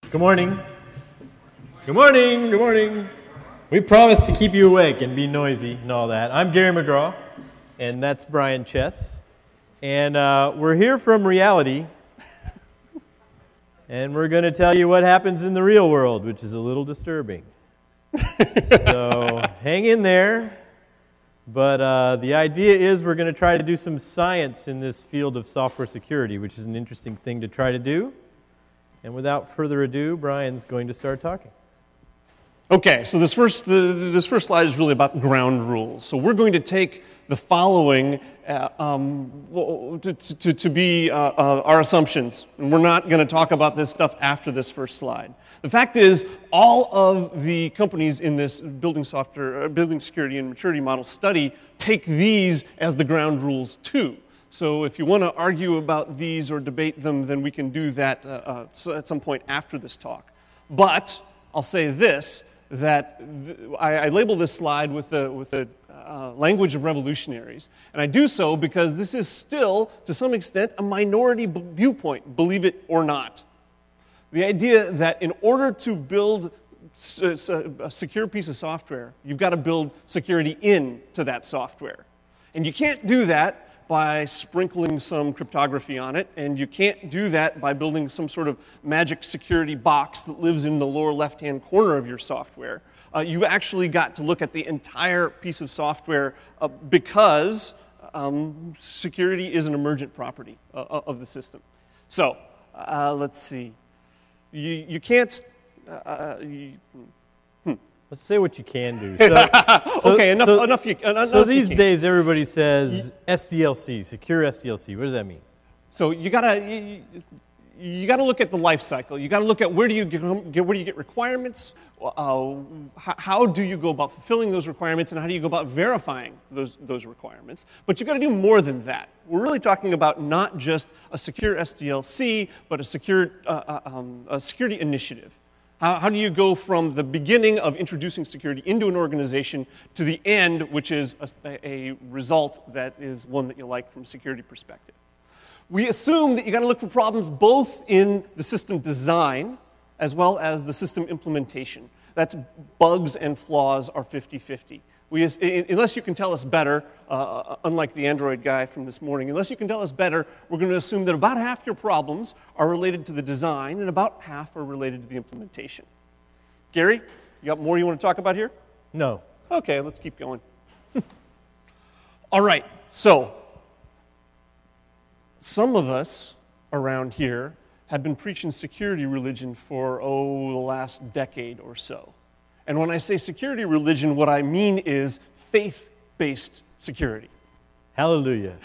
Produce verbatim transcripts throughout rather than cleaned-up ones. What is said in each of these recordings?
Good morning. Good morning. Good morning. We promised to keep you awake and be noisy and all that. I'm Gary McGraw, and that's Brian Chess. And uh, we're here from reality, and we're going to tell you what happens in the real world, which is a little disturbing. So hang in there. But uh, the idea is we're going to try to do some science in this field of software security, which is an interesting thing to try to do. And without further ado, Brian's going to start talking. Okay, so this first the, this first slide is really about ground rules. So we're going to take the following uh, um, to, to, to be uh, uh, our assumptions, and we're not going to talk about this stuff after this first slide. The fact is, all of the companies in this building software, uh, building security and maturity model study take these as the ground rules too. So if you want to argue about these or debate them, then we can do that uh, uh, so at some point after this talk. But I'll say this, that th- I, I label this slide with the, with the uh, language of revolutionaries. And I do so because this is still, to some extent, a minority b- viewpoint, believe it or not. The idea that in order to build s- s- a secure piece of software, you've got to build security into that software. And you can't do that by sprinkling some cryptography on it, and you can't do that by building some sort of magic security box that lives in the lower left-hand corner of your software. Uh, you've actually got to look at the entire piece of software uh, because um, security is an emergent property uh, of the system. So, uh, let's see. You, you can't... Uh, you, hmm. Let's say what you can do. So, so, okay, enough. So, enough, you, enough so these you days, everybody says S D L C, secure S D L C. What does that mean? So you gotta you, you gotta look at the life cycle. You gotta look at where do you get, where do you get requirements. Uh, how, how do you go about fulfilling those requirements, and how do you go about verifying those those requirements? But you've got to do more than that. We're really talking about not just a secure S D L C, but a secure uh, um, a security initiative. How, how do you go from the beginning of introducing security into an organization to the end, which is a, a result that is one that you like from a security perspective? We assume that you got to look for problems both in the system design as well as the system implementation. That's bugs and flaws are fifty-fifty. We, unless you can tell us better, uh, unlike the Android guy from this morning, unless you can tell us better, we're going to assume that about half your problems are related to the design and about half are related to the implementation. Gary, you got more you want to talk about here? No. Okay, let's keep going. All right, so some of us around here have been preaching security religion for, oh, the last decade or so. And when I say security religion, what I mean is faith-based security. Hallelujah.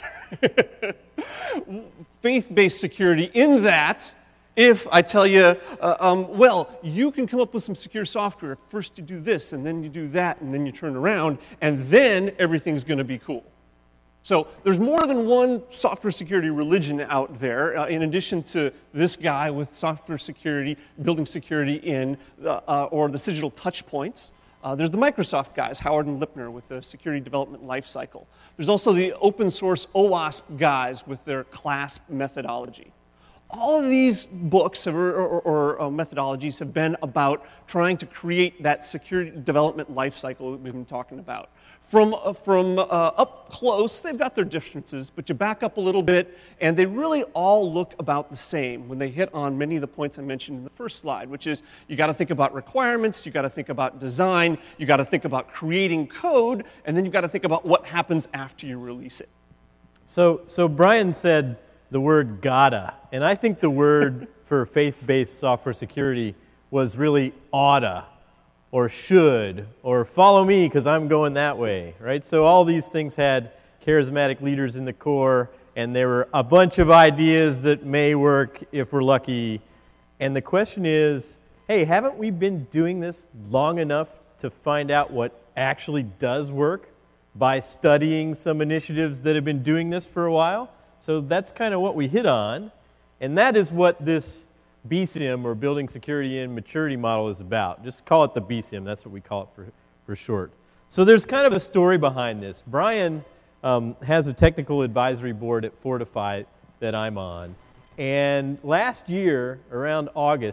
Faith-based security in that if I tell you, uh, um, well, you can come up with some secure software. First you do this, and then you do that, and then you turn around, and then everything's going to be cool. So there's more than one software security religion out there, uh, in addition to this guy with software security, building security in, uh, uh, or the digital touch points. Uh, there's the Microsoft guys, Howard and Lipner, with the security development lifecycle. There's also the open source OWASP guys with their CLASP methodology. All of these books or, or, or uh, methodologies have been about trying to create that security development lifecycle that we've been talking about. From, uh, from uh, up close, they've got their differences, but you back up a little bit, and they really all look about the same when they hit on many of the points I mentioned in the first slide, which is you got to think about requirements, you got to think about design, you got to think about creating code, and then you've got to think about what happens after you release it. So, so Brian said the word gotta, and I think the word for faith-based software security was really oughta, or should, or follow me because I'm going that way, right? So all these things had charismatic leaders in the core, and there were a bunch of ideas that may work if we're lucky. And the question is, hey, haven't we been doing this long enough to find out what actually does work by studying some initiatives that have been doing this for a while? So that's kind of what we hit on, and that is what this B S I M, or Building Security and Maturity Model, is about. Just call it the B S I M. That's what we call it for, for short. So there's kind of a story behind this. Brian um, has a technical advisory board at Fortify that I'm on. And last year, around August,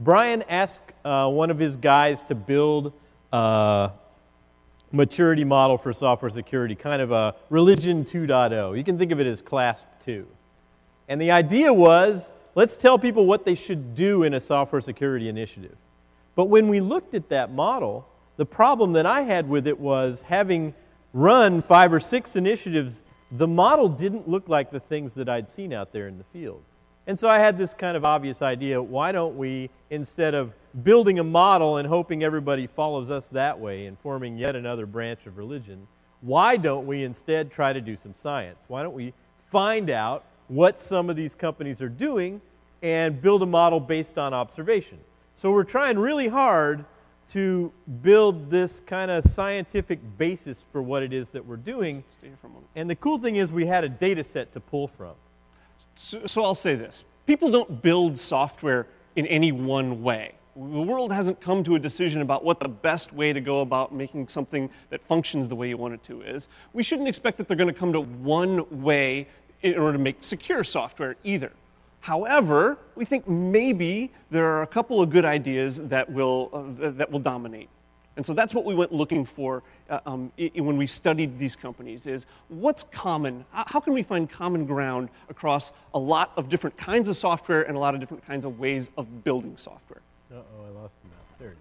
Brian asked uh, one of his guys to build a maturity model for software security, kind of a religion two point oh. You can think of it as CLASP two. And the idea was, let's tell people what they should do in a software security initiative. But when we looked at that model, the problem that I had with it was, having run five or six initiatives, the model didn't look like the things that I'd seen out there in the field. And so I had this kind of obvious idea: why don't we, instead of building a model and hoping everybody follows us that way and forming yet another branch of religion, why don't we instead try to do some science? Why don't we find out what some of these companies are doing and build a model based on observation? So we're trying really hard to build this kind of scientific basis for what it is that we're doing. Stay here for a moment. And the cool thing is we had a data set to pull from. So, so I'll say this. People don't build software in any one way. The world hasn't come to a decision about what the best way to go about making something that functions the way you want it to is. We shouldn't expect that they're going to come to one way in order to make secure software either. However, we think maybe there are a couple of good ideas that will, uh, that will dominate. And so that's what we went looking for uh, um, I- when we studied these companies, is what's common? How can we find common ground across a lot of different kinds of software and a lot of different kinds of ways of building software? Uh-oh, I lost the mouse. There it is.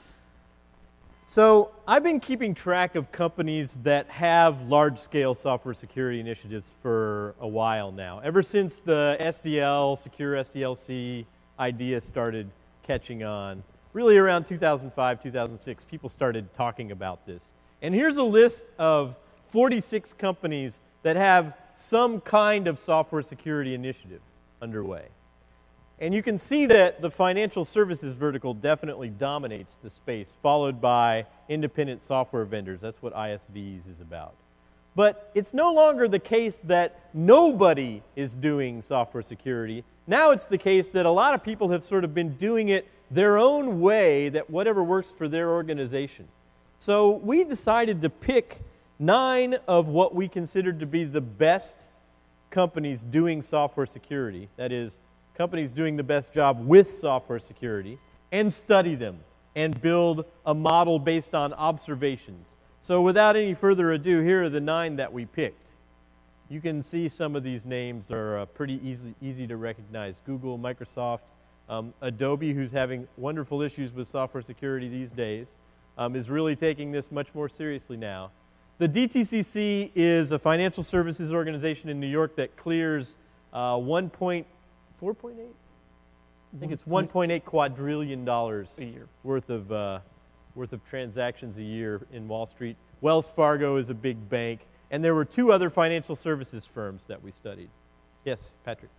So I've been keeping track of companies that have large-scale software security initiatives for a while now, ever since the S D L, Secure S D L C idea started catching on. Really around two thousand five, two thousand six, people started talking about this. And here's a list of forty-six companies that have some kind of software security initiative underway. And you can see that the financial services vertical definitely dominates the space, followed by independent software vendors. That's what I S Vs is about. But it's no longer the case that nobody is doing software security. Now it's the case that a lot of people have sort of been doing it their own way, that whatever works for their organization. So we decided to pick nine of what we considered to be the best companies doing software security, that is, companies doing the best job with software security, and study them and build a model based on observations. So without any further ado, here are the nine that we picked. You can see some of these names are uh, pretty easy, easy to recognize. Google, Microsoft, um, Adobe, who's having wonderful issues with software security these days, um, is really taking this much more seriously now. The D T C C is a financial services organization in New York that clears uh, one point four point eight? I think it's one point eight quadrillion dollars a year worth of uh, worth of transactions a year in Wall Street. Wells Fargo is a big bank, and there were two other financial services firms that we studied. Yes, Patrick.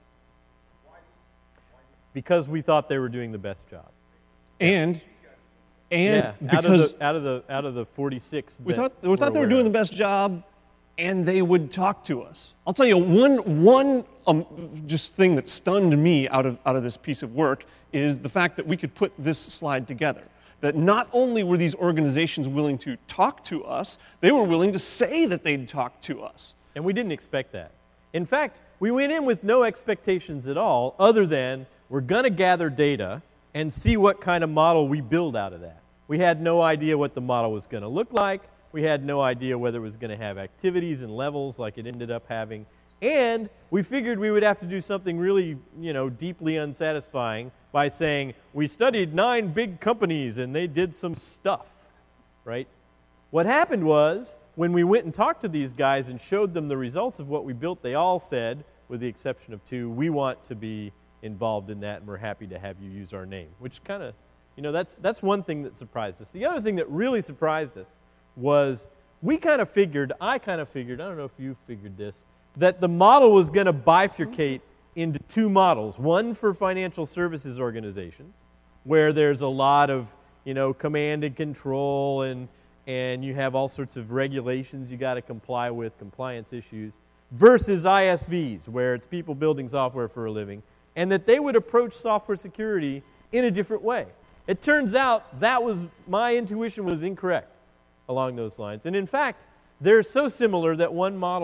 Because we thought they were doing the best job. And and yeah, out because of the out of the out of the forty-six, we that thought we thought they were aware doing the of. best job, and they would talk to us. I'll tell you one one um, just thing that stunned me out of out of this piece of work is the fact that we could put this slide together. That not only were these organizations willing to talk to us, they were willing to say that they'd talk to us. And we didn't expect that. In fact, we went in with no expectations at all, other than we're going to gather data and see what kind of model we build out of that. We had no idea what the model was going to look like. We had no idea whether it was going to have activities and levels like it ended up having. And we figured we would have to do something really, you know, deeply unsatisfying by saying, we studied nine big companies and they did some stuff, right? What happened was, when we went and talked to these guys and showed them the results of what we built, they all said, with the exception of two, we want to be involved in that and we're happy to have you use our name, which kind of, you know, that's, that's one thing that surprised us. The other thing that really surprised us was we kind of figured, I kind of figured, I don't know if you figured this, that the model was going to bifurcate into two models. One for financial services organizations, where there's a lot of, you know, command and control, and and you have all sorts of regulations you got to comply with, compliance issues, versus I S Vs, where it's people building software for a living, and that they would approach software security in a different way. It turns out that was, my intuition was incorrect along those lines. And in fact, they're so similar that one model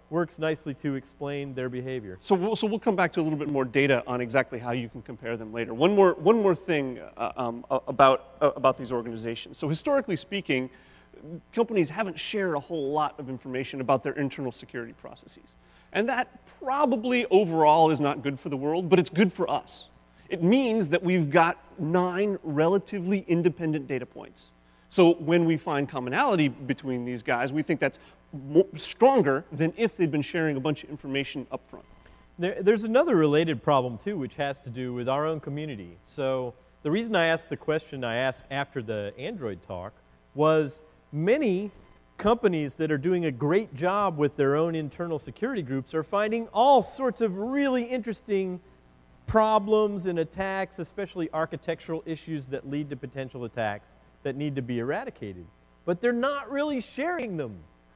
works nicely to explain their behavior. So we'll, so we'll come back to a little bit more data on exactly how you can compare them later. One more, one more thing uh, um, about, uh, about these organizations. So historically speaking, companies haven't shared a whole lot of information about their internal security processes. And that probably overall is not good for the world, but it's good for us. It means that we've got nine relatively independent data points. So when we find commonality between these guys, we think that's more, stronger than if they'd been sharing a bunch of information up front. There, there's another related problem, too, which has to do with our own community. So the reason I asked the question I asked after the Android talk was many companies that are doing a great job with their own internal security groups are finding all sorts of really interesting problems and attacks, especially architectural issues that lead to potential attacks that need to be eradicated. But they're not really sharing them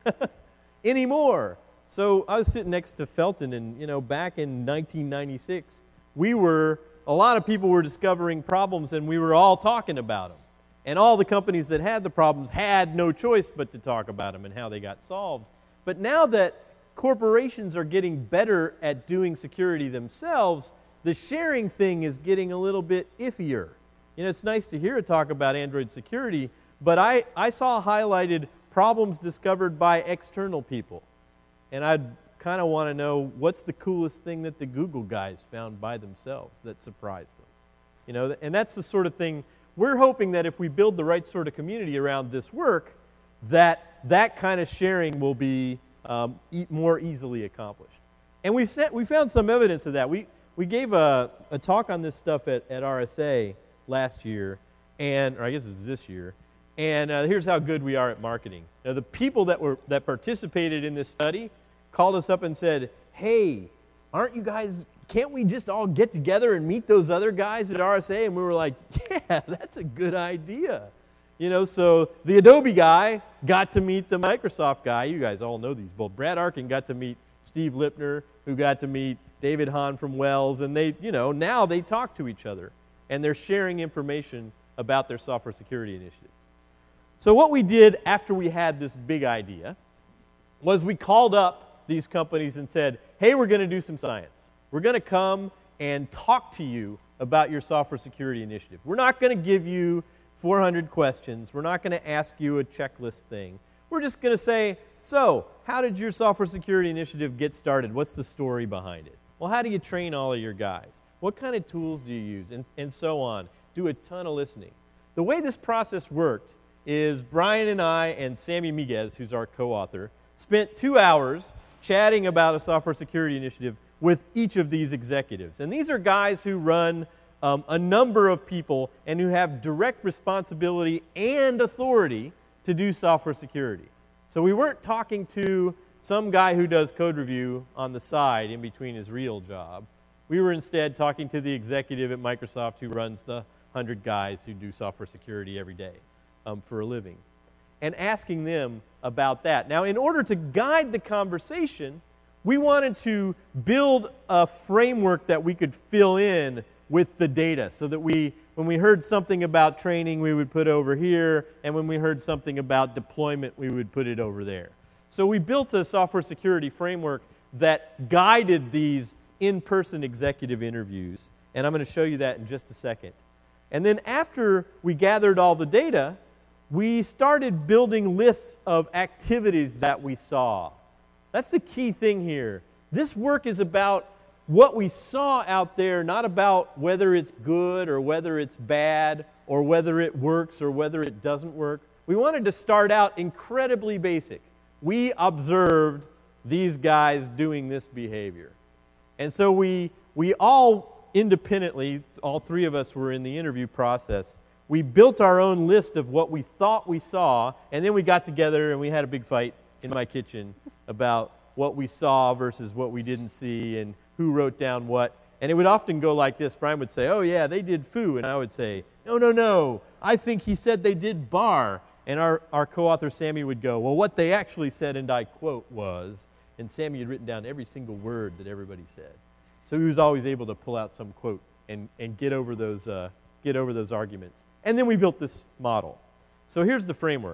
anymore. So I was sitting next to Felton, and you know, back in nineteen ninety-six, we were, a lot of people were discovering problems, and we were all talking about them. And all the companies that had the problems had no choice but to talk about them and how they got solved. But now that corporations are getting better at doing security themselves, the sharing thing is getting a little bit iffier. You know, it's nice to hear a talk about Android security, but I, I saw highlighted problems discovered by external people. And I'd kind of want to know what's the coolest thing that the Google guys found by themselves that surprised them. You know, and that's the sort of thing we're hoping that if we build the right sort of community around this work, that that kind of sharing will be um, e- more easily accomplished. And we've set, we found some evidence of that. We we gave a, a talk on this stuff at, at R S A last year, and or I guess it was this year. And uh, here's how good we are at marketing. Now, the people that were that participated in this study called us up and said, "Hey, aren't you guys? Can't we just all get together and meet those other guys at R S A?" And we were like, "Yeah, that's a good idea." You know, so the Adobe guy got to meet the Microsoft guy. You guys all know these both. Brad Arkin got to meet Steve Lipner, who got to meet David Hahn from Wells, and they, you know, now they talk to each other, and they're sharing information about their software security initiatives. So what we did after we had this big idea was we called up these companies and said, "Hey, we're going to do some science. We're going to come and talk to you about your software security initiative. We're not going to give you four hundred questions. We're not going to ask you a checklist thing. We're just going to say, so, how did your software security initiative get started? What's the story behind it? Well, how do you train all of your guys? What kind of tools do you use? And, and so on. Do a ton of listening." The way this process worked is Brian and I and Sammy Miguez, who's our co-author, spent two hours chatting about a software security initiative with each of these executives. And these are guys who run um, a number of people and who have direct responsibility and authority to do software security. So we weren't talking to some guy who does code review on the side in between his real job. We were instead talking to the executive at Microsoft who runs the one hundred guys who do software security every day um, for a living, and asking them about that. Now, in order to guide the conversation, we wanted to build a framework that we could fill in with the data so that we, when we heard something about training, we would put over here, and when we heard something about deployment, we would put it over there. So we built a software security framework that guided these in-person executive interviews, and I'm going to show you that in just a second. And then after we gathered all the data, we started building lists of activities that we saw. That's the key thing here. This work is about what we saw out there, not about whether it's good or whether it's bad or whether it works or whether it doesn't work. We wanted to start out incredibly basic. We observed these guys doing this behavior. And so we, we all independently, all three of us were in the interview process, we built our own list of what we thought we saw, and then we got together and we had a big fight in my kitchen about what we saw versus what we didn't see and who wrote down what. And it would often go like this. Brian would say, "Oh yeah, they did foo." And I would say, "No, no, no, I think he said they did bar." And our, our co-author Sammy would go, "Well, what they actually said," and I quote, was, and Sammy had written down every single word that everybody said. So he was always able to pull out some quote and, and get over those uh, get over those arguments. And then we built this model. So here's the framework.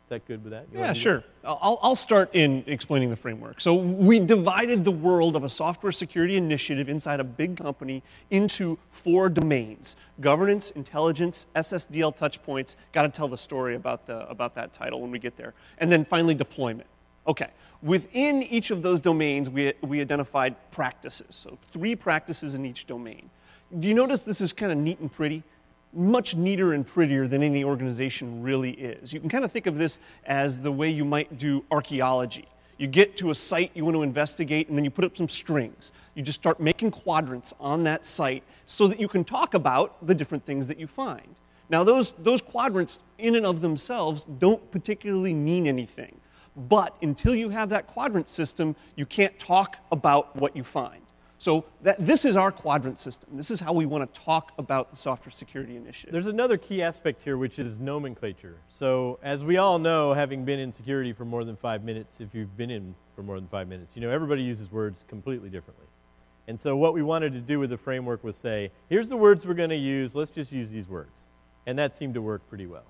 Is that good with that? You Yeah, wanna do sure. I'll, I'll start in explaining the framework. So we divided the world of a software security initiative inside a big company into four domains: governance, intelligence, S S D L touchpoints. Got to tell the story about, the, about that title when we get there. And then finally, deployment. Okay. Within each of those domains, we, we identified practices. So three practices in each domain. Do you notice this is kind of neat and pretty? Much neater and prettier than any organization really is. You can kind of think of this as the way you might do archaeology. You get to a site you want to investigate, and then you put up some strings. You just start making quadrants on that site so that you can talk about the different things that you find. Now, those, those quadrants in and of themselves don't particularly mean anything. But until you have that quadrant system, you can't talk about what you find. So that, this is our quadrant system. This is how we want to talk about the Software Security Initiative. There's another key aspect here, which is nomenclature. So as we all know, having been in security for more than five minutes, if you've been in for more than five minutes, you know everybody uses words completely differently. And so what we wanted to do with the framework was say, here's the words we're going to use, let's just use these words. And that seemed to work pretty well.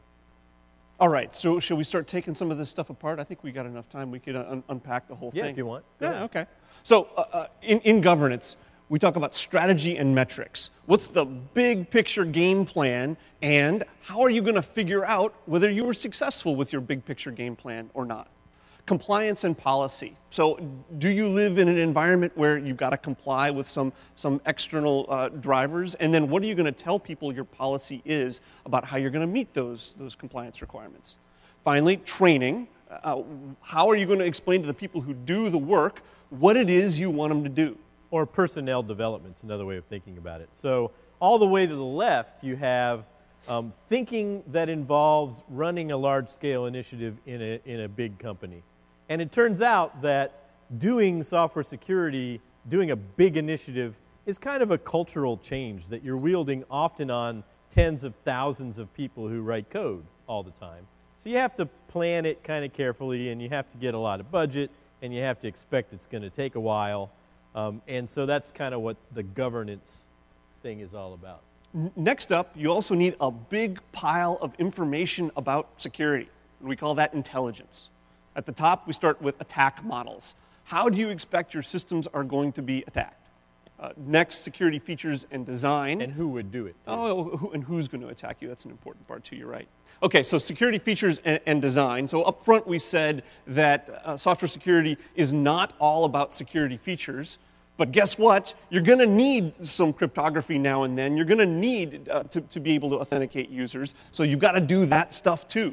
All right, so shall we start taking some of this stuff apart? I think we got enough time. We could un unpack the whole yeah, thing. Yeah, if you want. Go yeah, ahead. Okay. So uh, uh, in, in governance, we talk about strategy and metrics. What's the big picture game plan, and how are you going to figure out whether you were successful with your big picture game plan or not? Compliance and policy. So do you live in an environment where you've got to comply with some, some external uh, drivers? And then what are you going to tell people your policy is about how you're going to meet those, those compliance requirements? Finally, training. Uh, how are you going to explain to the people who do the work what it is you want them to do? Or personnel development is another way of thinking about it. So all the way to the left, you have um, thinking that involves running a large-scale initiative in a, in a big company. And it turns out that doing software security, doing a big initiative, is kind of a cultural change that you're wielding often on tens of thousands of people who write code all the time. So you have to plan it kind of carefully, and you have to get a lot of budget, and you have to expect it's going to take a while. Um, and so that's kind of what the governance thing is all about. Next up, you also need a big pile of information about security. We call that intelligence. At the top, we start with attack models. How do you expect your systems are going to be attacked? Uh, next, security features and design. And who would do it? Oh, who, and who's going to attack you? That's an important part too, you're right. Okay, so security features and, and design. So up front we said that uh, software security is not all about security features, but guess what? You're going to need some cryptography now and then. You're going to need uh, to, to be able to authenticate users, so you've got to do that stuff too.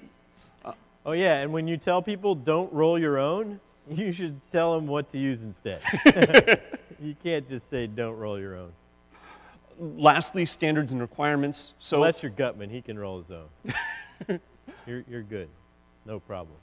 Oh yeah, and when you tell people don't roll your own, you should tell them what to use instead. You can't just say don't roll your own. Lastly, standards and requirements. So unless you're Gutman, he can roll his own. you're, you're good. No problem.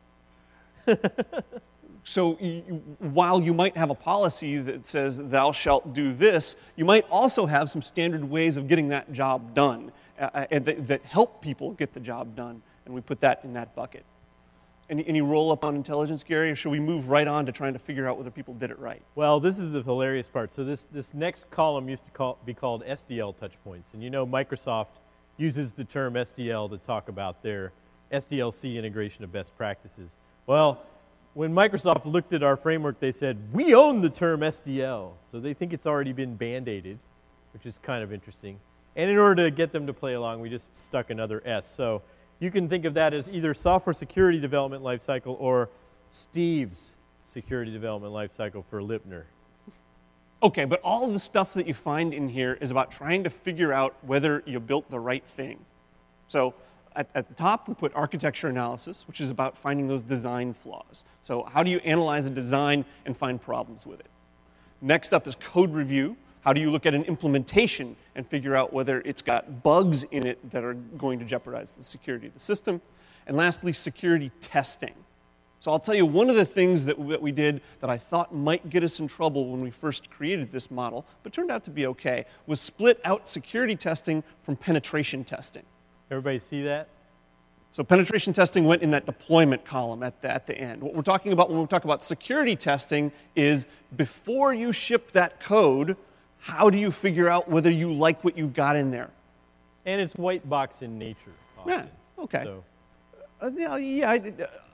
So you, while you might have a policy that says thou shalt do this, you might also have some standard ways of getting that job done uh, and that, that help people get the job done, and we put that in that bucket. Any, any roll-up on intelligence, Gary, or should we move right on to trying to figure out whether people did it right? Well, this is the hilarious part. So this, this next column used to call, be called S D L touchpoints. And you know Microsoft uses the term S D L to talk about their S D L C integration of best practices. Well, when Microsoft looked at our framework, they said, we own the term S D L. So they think it's already been band-aided, which is kind of interesting. And in order to get them to play along, we just stuck another S. So you can think of that as either software security development lifecycle or Steve's security development lifecycle for Lipner. Okay, but all of the stuff that you find in here is about trying to figure out whether you built the right thing. So at, at the top, we put architecture analysis, which is about finding those design flaws. So how do you analyze a design and find problems with it? Next up is code review. How do you look at an implementation and figure out whether it's got bugs in it that are going to jeopardize the security of the system? And lastly, security testing. So I'll tell you one of the things that we did that I thought might get us in trouble when we first created this model, but turned out to be okay, was split out security testing from penetration testing. Everybody see that? So penetration testing went in that deployment column at the, at the end. What we're talking about when we talk about security testing is before you ship that code, how do you figure out whether you like what you've got in there? And it's white box in nature often. Yeah, okay. So. Uh, yeah, yeah I,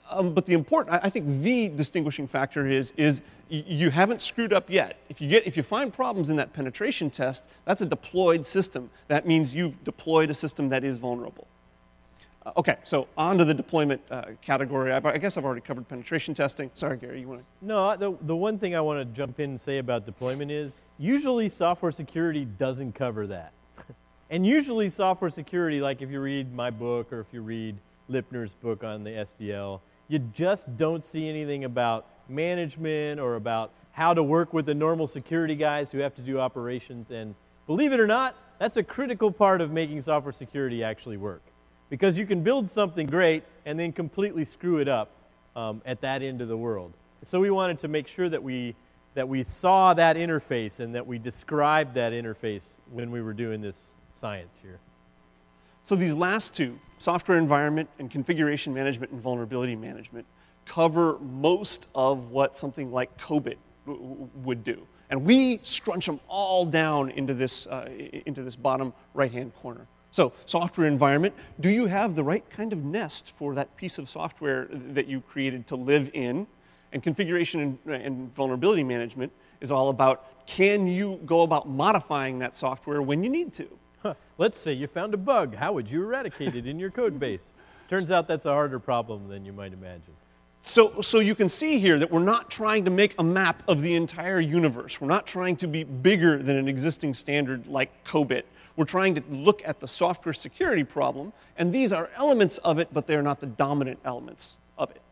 Um, but the important, I I think the distinguishing factor is, is y- you haven't screwed up yet. If you, get, if you find problems in that penetration test, that's a deployed system. That means you've deployed a system that is vulnerable. Uh, okay, so on to the deployment uh, category. I've, I guess I've already covered penetration testing. Sorry, Gary, you want to? No, the, the one thing I want to jump in and say about deployment is usually software security doesn't cover that. And usually software security, like if you read my book or if you read Lipner's book on the S D L, you just don't see anything about management or about how to work with the normal security guys who have to do operations. And believe it or not, that's a critical part of making software security actually work. Because you can build something great and then completely screw it up um, at that end of the world. So we wanted to make sure that we, that we saw that interface and that we described that interface when we were doing this science here. So these last two, software environment and configuration management and vulnerability management, cover most of what something like COBIT w- w- would do. And we scrunch them all down into this, uh, into this bottom right-hand corner. So software environment, do you have the right kind of nest for that piece of software that you created to live in? And configuration and, and vulnerability management is all about, can you go about modifying that software when you need to? Huh. Let's say you found a bug. How would you eradicate it in your code base? Turns out that's a harder problem than you might imagine. So, so you can see here that we're not trying to make a map of the entire universe. We're not trying to be bigger than an existing standard like COBIT. We're trying to look at the software security problem, and these are elements of it, but they're not the dominant elements of it.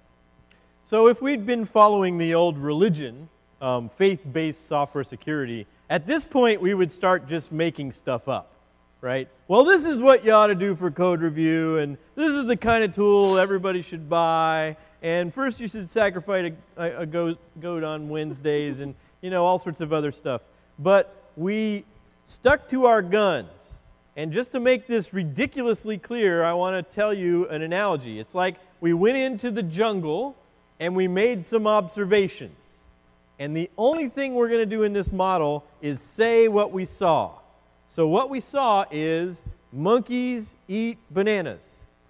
So if we'd been following the old religion, um, faith-based software security, at this point we would start just making stuff up. Right? Well, this is what you ought to do for code review, and this is the kind of tool everybody should buy, and first you should sacrifice a, a, a goat, goat on Wednesdays, and you know, all sorts of other stuff. But we stuck to our guns. And just to make this ridiculously clear, I want to tell you an analogy. It's like we went into the jungle and we made some observations. And the only thing we're going to do in this model is say what we saw. So what we saw is monkeys eat bananas.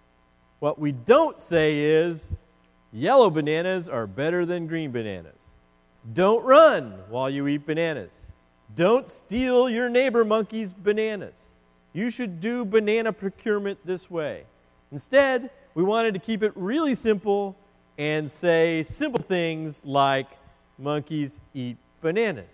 What we don't say is yellow bananas are better than green bananas. Don't run while you eat bananas. Don't steal your neighbor monkey's bananas. You should do banana procurement this way. Instead, we wanted to keep it really simple and say simple things like monkeys eat bananas.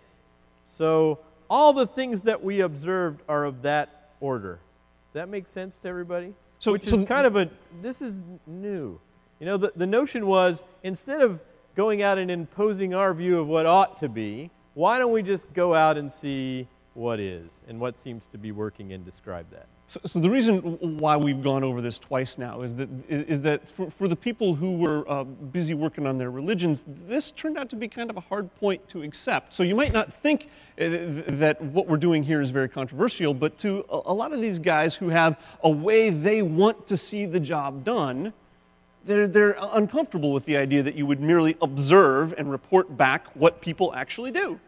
So all the things that we observed are of that order. Does that make sense to everybody? So, Which so is kind of a, this is new. You know, the, the notion was, instead of going out and imposing our view of what ought to be, why don't we just go out and see what is and what seems to be working and describe that? So, so the reason why we've gone over this twice now is that, is that for, for the people who were uh, busy working on their religions, this turned out to be kind of a hard point to accept. So you might not think uh, that what we're doing here is very controversial, but to a, a lot of these guys who have a way they want to see the job done, they're, they're uncomfortable with the idea that you would merely observe and report back what people actually do.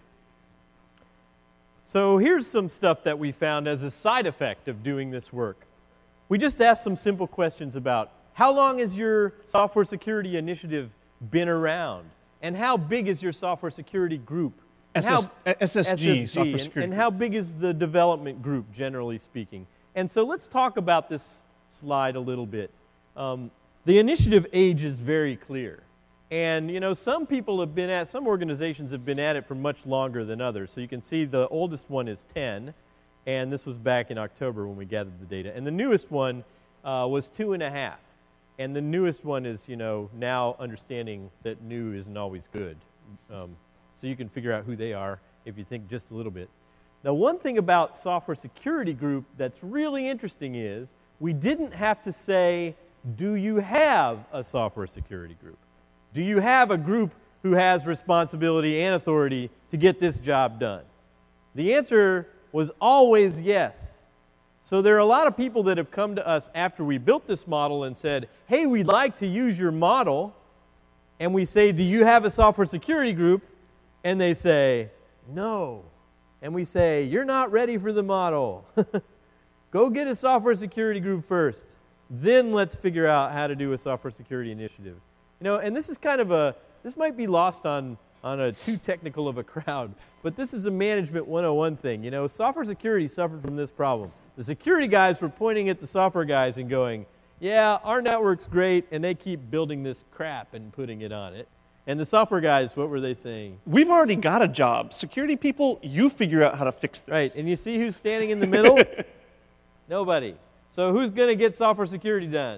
So here's some stuff that we found as a side effect of doing this work. We just asked some simple questions about how long has your software security initiative been around? And how big is your software security group? S S, how, S S G, S S G, software and, security. and how big is the development group, generally speaking? And so let's talk about this slide a little bit. Um, the initiative age is very clear. And, you know, some people have been at, some organizations have been at it for much longer than others. So you can see the oldest one is ten, and this was back in October when we gathered the data. And the newest one uh, was two and a half. And the newest one is, you know, now understanding that new isn't always good. Um, so you can figure out who they are if you think just a little bit. Now, one thing about Software Security Group that's really interesting is we didn't have to say, do you have a software security group? Do you have a group who has responsibility and authority to get this job done? The answer was always yes. So there are a lot of people that have come to us after we built this model and said, hey, we'd like to use your model. And we say, do you have a software security group? And they say, no. And we say, you're not ready for the model. Go get a software security group first. Then let's figure out how to do a software security initiative. You know, and this is kind of a, this might be lost on, on a too technical of a crowd, but this is a management one oh one thing. You know, software security suffered from this problem. The security guys were pointing at the software guys and going, yeah, our network's great, and they keep building this crap and putting it on it. And the software guys, what were they saying? We've already got a job. Security people, you figure out how to fix this. Right, and you see who's standing in the middle? Nobody. So who's going to get software security done?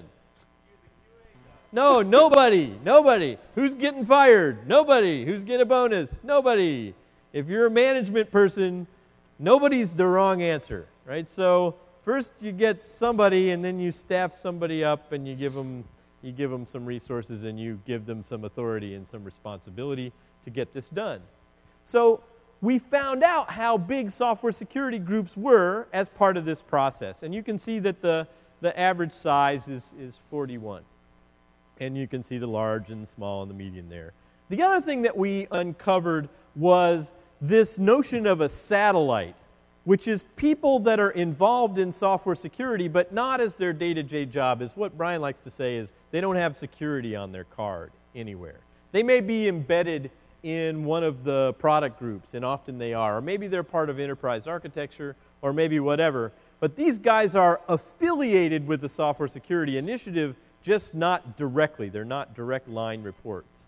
No, nobody. Nobody. Who's getting fired? Nobody. Who's getting a bonus? Nobody. If you're a management person, nobody's the wrong answer, right? So first you get somebody, and then you staff somebody up, and you give them You give them some resources, and you give them some authority and some responsibility to get this done. So we found out how big software security groups were as part of this process. And you can see that the, the average size is, is forty-one. And you can see the large and the small and the medium there. The other thing that we uncovered was this notion of a satellite, which is people that are involved in software security, but not as their day-to-day job. Is what Brian likes to say is they don't have security on their card anywhere. They may be embedded in one of the product groups, and often they are, or maybe they're part of enterprise architecture, or maybe whatever. But these guys are affiliated with the software security initiative, just not directly. They're not direct line reports.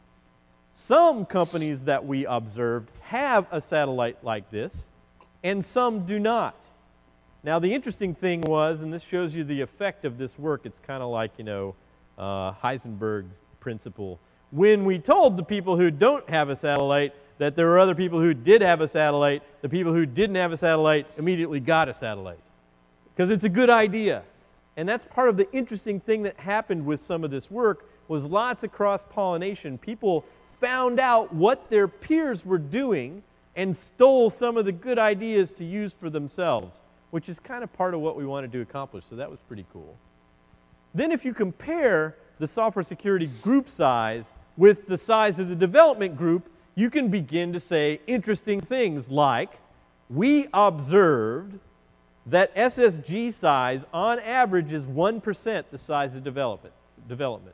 Some companies that we observed have a satellite like this, and some do not. Now, the interesting thing was, and this shows you the effect of this work, it's kind of like, you know, uh, Heisenberg's principle. When we told the people who don't have a satellite that there were other people who did have a satellite, the people who didn't have a satellite immediately got a satellite. Because it's a good idea. And that's part of the interesting thing that happened with some of this work, was lots of cross-pollination. People found out what their peers were doing and stole some of the good ideas to use for themselves, which is kind of part of what we wanted to accomplish, so that was pretty cool. Then if you compare the software security group size with the size of the development group, you can begin to say interesting things like, we observed that S S G size on average is one percent the size of development. development.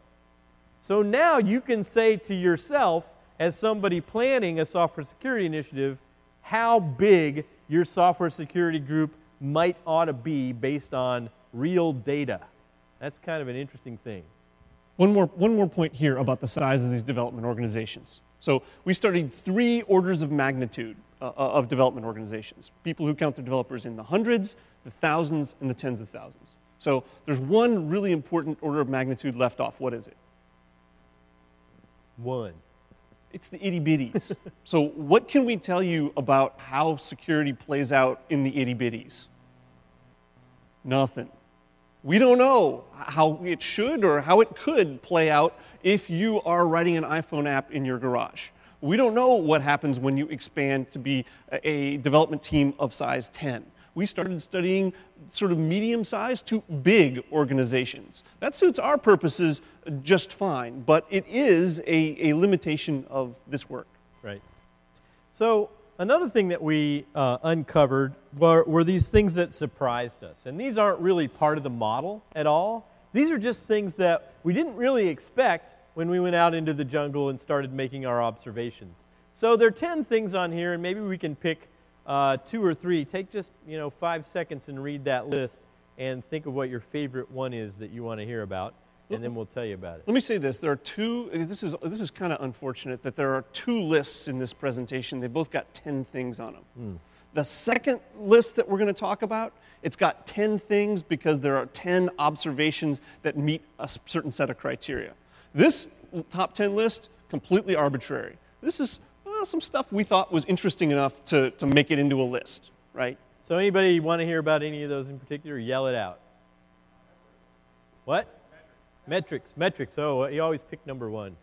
So now you can say to yourself, as somebody planning a software security initiative, how big your software security group might ought to be based on real data. That's kind of an interesting thing. One more, one more point here about the size of these development organizations. So we studied three orders of magnitude uh, of development organizations. People who count their developers in the hundreds, the thousands, and the tens of thousands. So there's one really important order of magnitude left off. What is it? One. It's the itty-bitties. So what can we tell you about how security plays out in the itty-bitties? Nothing. We don't know how it should or how it could play out if you are writing an iPhone app in your garage. We don't know what happens when you expand to be a development team of size ten. We started studying sort of medium-sized to big organizations. That suits our purposes just fine, but it is a, a limitation of this work. Right. So another thing that we uh, uncovered were, were these things that surprised us. And these aren't really part of the model at all. These are just things that we didn't really expect when we went out into the jungle and started making our observations. So there are ten things on here, and maybe we can pick uh, two or three. Take just, you know, five seconds and read that list and think of what your favorite one is that you want to hear about, and then we'll tell you about it. Let me say this. There are two, this is, this is kind of unfortunate that there are two lists in this presentation. They both got ten things on them. Mm. The second list that we're going to talk about, it's got ten things because there are ten observations that meet a certain set of criteria. This top ten list, completely arbitrary. This is uh, some stuff we thought was interesting enough to, to make it into a list, right? So anybody want to hear about any of those in particular? Yell it out. What? Metrics. Metrics. Oh, you always pick number one.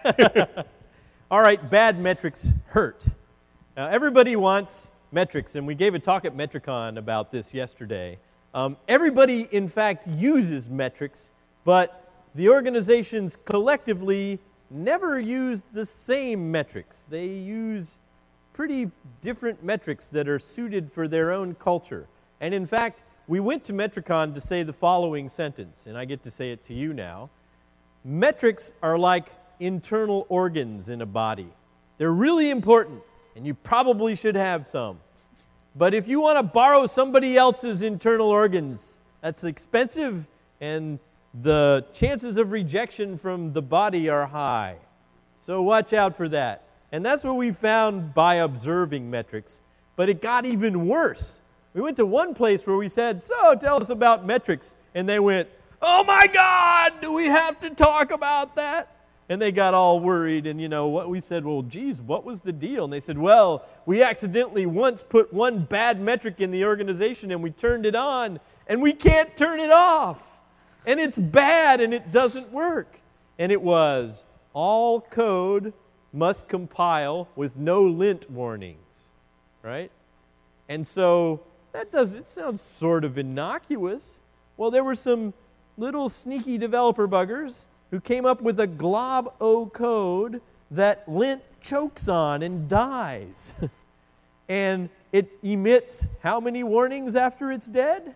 All right, bad metrics hurt. Now, everybody wants metrics, and we gave a talk at Metricon about this yesterday. Um, everybody, in fact, uses metrics, but the organizations collectively never use the same metrics. They use pretty different metrics that are suited for their own culture. And in fact, we went to Metricon to say the following sentence, and I get to say it to you now. Metrics are like internal organs in a body. They're really important, and you probably should have some. But if you want to borrow somebody else's internal organs, that's expensive, and the chances of rejection from the body are high. So watch out for that. And that's what we found by observing metrics. But it got even worse. We went to one place where we said, so tell us about metrics. And they went, oh my God, do we have to talk about that? And they got all worried, and you know, what we said, well, geez, what was the deal? And they said, well, we accidentally once put one bad metric in the organization and we turned it on, and we can't turn it off. And it's bad and it doesn't work. And it was, all code must compile with no lint warnings, right? And so that does, it sounds sort of innocuous. Well, there were some little sneaky developer buggers who came up with a glob O code that lint chokes on and dies. And it emits how many warnings after it's dead?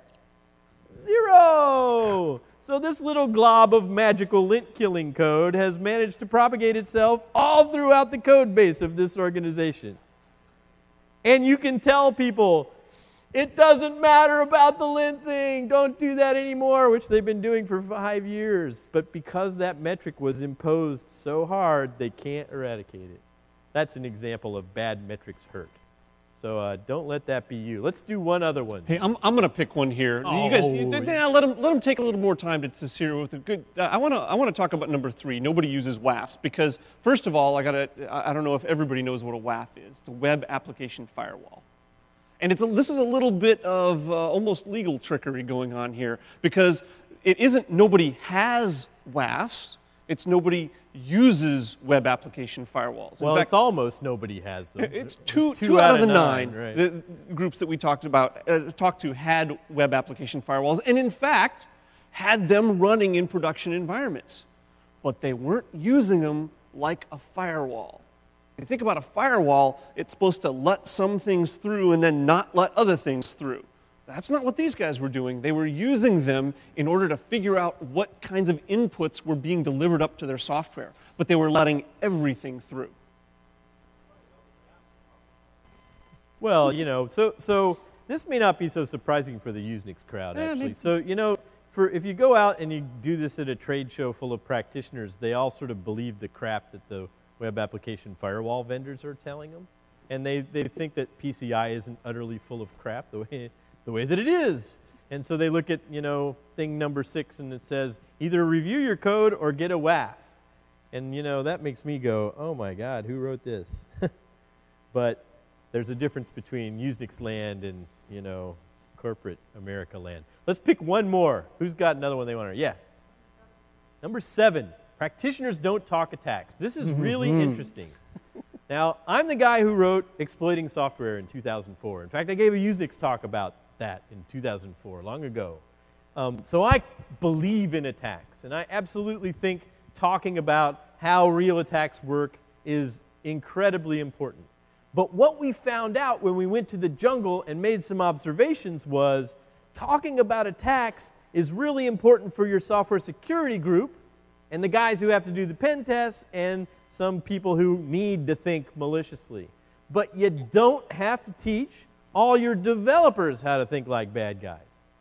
Zero! So this little glob of magical lint-killing code has managed to propagate itself all throughout the code base of this organization. And you can tell people, it doesn't matter about the lint thing, don't do that anymore, which they've been doing for five years. But because that metric was imposed so hard, they can't eradicate it. That's an example of bad metrics hurt. So uh, don't let that be you. Let's do one other one. Hey, I'm, I'm going to pick one here. Oh, you guys, you, yeah, let them let them take a little more time to, to see with the good. Uh, I want to I want to talk about number three. Nobody uses W A Fs because first of all, I got to. I don't know if everybody knows what a W A F is. It's a web application firewall, and it's a, this is a little bit of uh, almost legal trickery going on here because it isn't nobody has W A Fs. It's nobody uses web application firewalls. In well, fact, it's almost nobody has them. It's two, two, two out, out of the nine, nine, right. the groups that we talked about, uh, talked to had web application firewalls, and in fact, had them running in production environments. But they weren't using them like a firewall. If you think about a firewall, it's supposed to let some things through and then not let other things through. That's not what these guys were doing. They were using them in order to figure out what kinds of inputs were being delivered up to their software. But they were letting everything through. Well, you know, so so this may not be so surprising for the Usenix crowd, Yeah, actually. maybe. So, you know, for if you go out and you do this at a trade show full of practitioners, they all sort of believe the crap that the web application firewall vendors are telling them. And they, they think that P C I isn't utterly full of crap the way, the way that it is. And so they look at, you know, thing number six and it says, either review your code or get a W A F. And, you know, that makes me go, oh my God, who wrote this? But there's a difference between Usenix land and, you know, corporate America land. Let's pick one more. Who's got another one they want to? Yeah. Number seven, practitioners don't talk attacks. This is really Mm-hmm. interesting. Now, I'm the guy who wrote Exploiting Software in two thousand four. In fact, I gave a Usenix talk about that in two thousand four, long ago. Um, so I believe in attacks, and I absolutely think talking about how real attacks work is incredibly important. But what we found out when we went to the jungle and made some observations was talking about attacks is really important for your software security group and the guys who have to do the pen tests and some people who need to think maliciously. But you don't have to teach all your developers how to think like bad guys.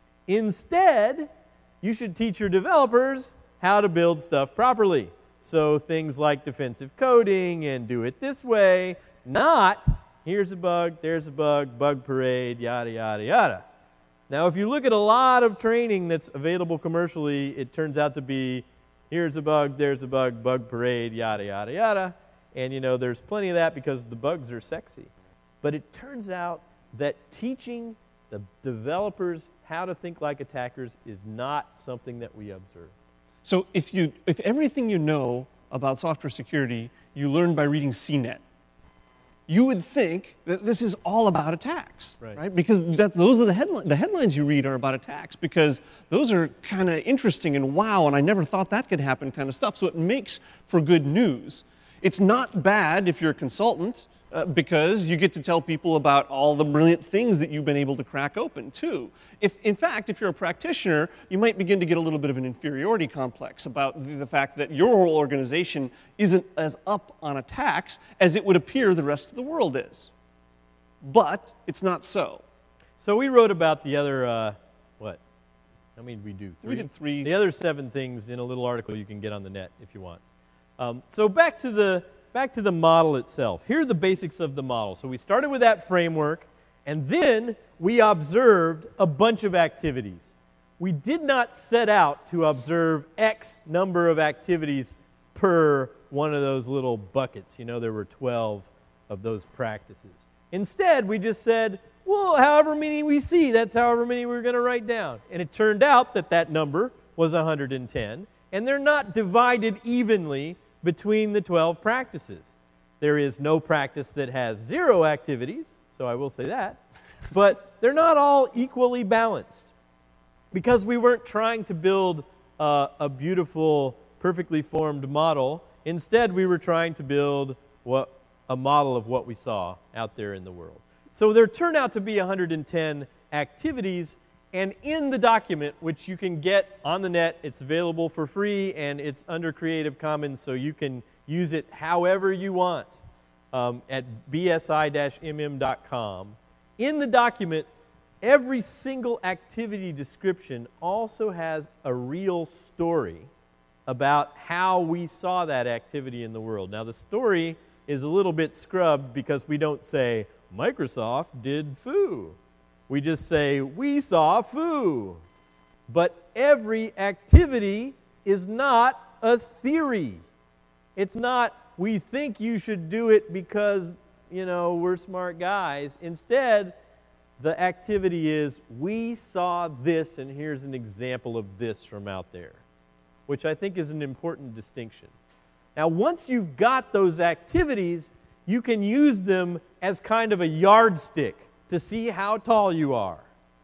Instead, you should teach your developers how to build stuff properly. So things like defensive coding and do it this way, not here's a bug, there's a bug, bug parade, yada, yada, yada. Now, if you look at a lot of training that's available commercially, it turns out to be here's a bug, there's a bug, bug parade, yada, yada, yada. And, you know, there's plenty of that because the bugs are sexy. But it turns out that teaching the developers how to think like attackers is not something that we observe. So if you, if everything you know about software security you learned by reading C net, you would think that this is all about attacks, right? right? Because that, those are the headlines. The headlines you read are about attacks because those are kind of interesting and wow, and I never thought that could happen kind of stuff. So it makes for good news. It's not bad if you're a consultant, uh, because you get to tell people about all the brilliant things that you've been able to crack open, too. If, in fact, if you're a practitioner, you might begin to get a little bit of an inferiority complex about the, the fact that your whole organization isn't as up on attacks as it would appear the rest of the world is. But it's not so. So we wrote about the other, uh, what? How many did we do? Three? We did three. The other seven things in a little article you can get on the net if you want. Um, so back to the back to the model itself. Here are the basics of the model. So we started with that framework, and then we observed a bunch of activities. We did not set out to observe X number of activities per one of those little buckets. You know, there were twelve of those practices. Instead, we just said, well, however many we see, that's however many we're going to write down. And it turned out that that number was one hundred ten, and they're not divided evenly between the twelve practices. There is no practice that has zero activities, so I will say that, but they're not all equally balanced. Because we weren't trying to build uh, a beautiful, perfectly formed model. Instead, we were trying to build what a model of what we saw out there in the world. So there turned out to be one hundred ten activities, and in the document, which you can get on the net, it's available for free, and it's under Creative Commons, so you can use it however you want um, at b s i dash m m dot com. In the document, every single activity description also has a real story about how we saw that activity in the world. Now, the story is a little bit scrubbed because we don't say, Microsoft did foo. We just say, we saw foo. But every activity is not a theory. It's not, we think you should do it because, you know, we're smart guys. Instead, the activity is, we saw this, and here's an example of this from out there, which I think is an important distinction. Now, once you've got those activities, you can use them as kind of a yardstick to see how tall you are.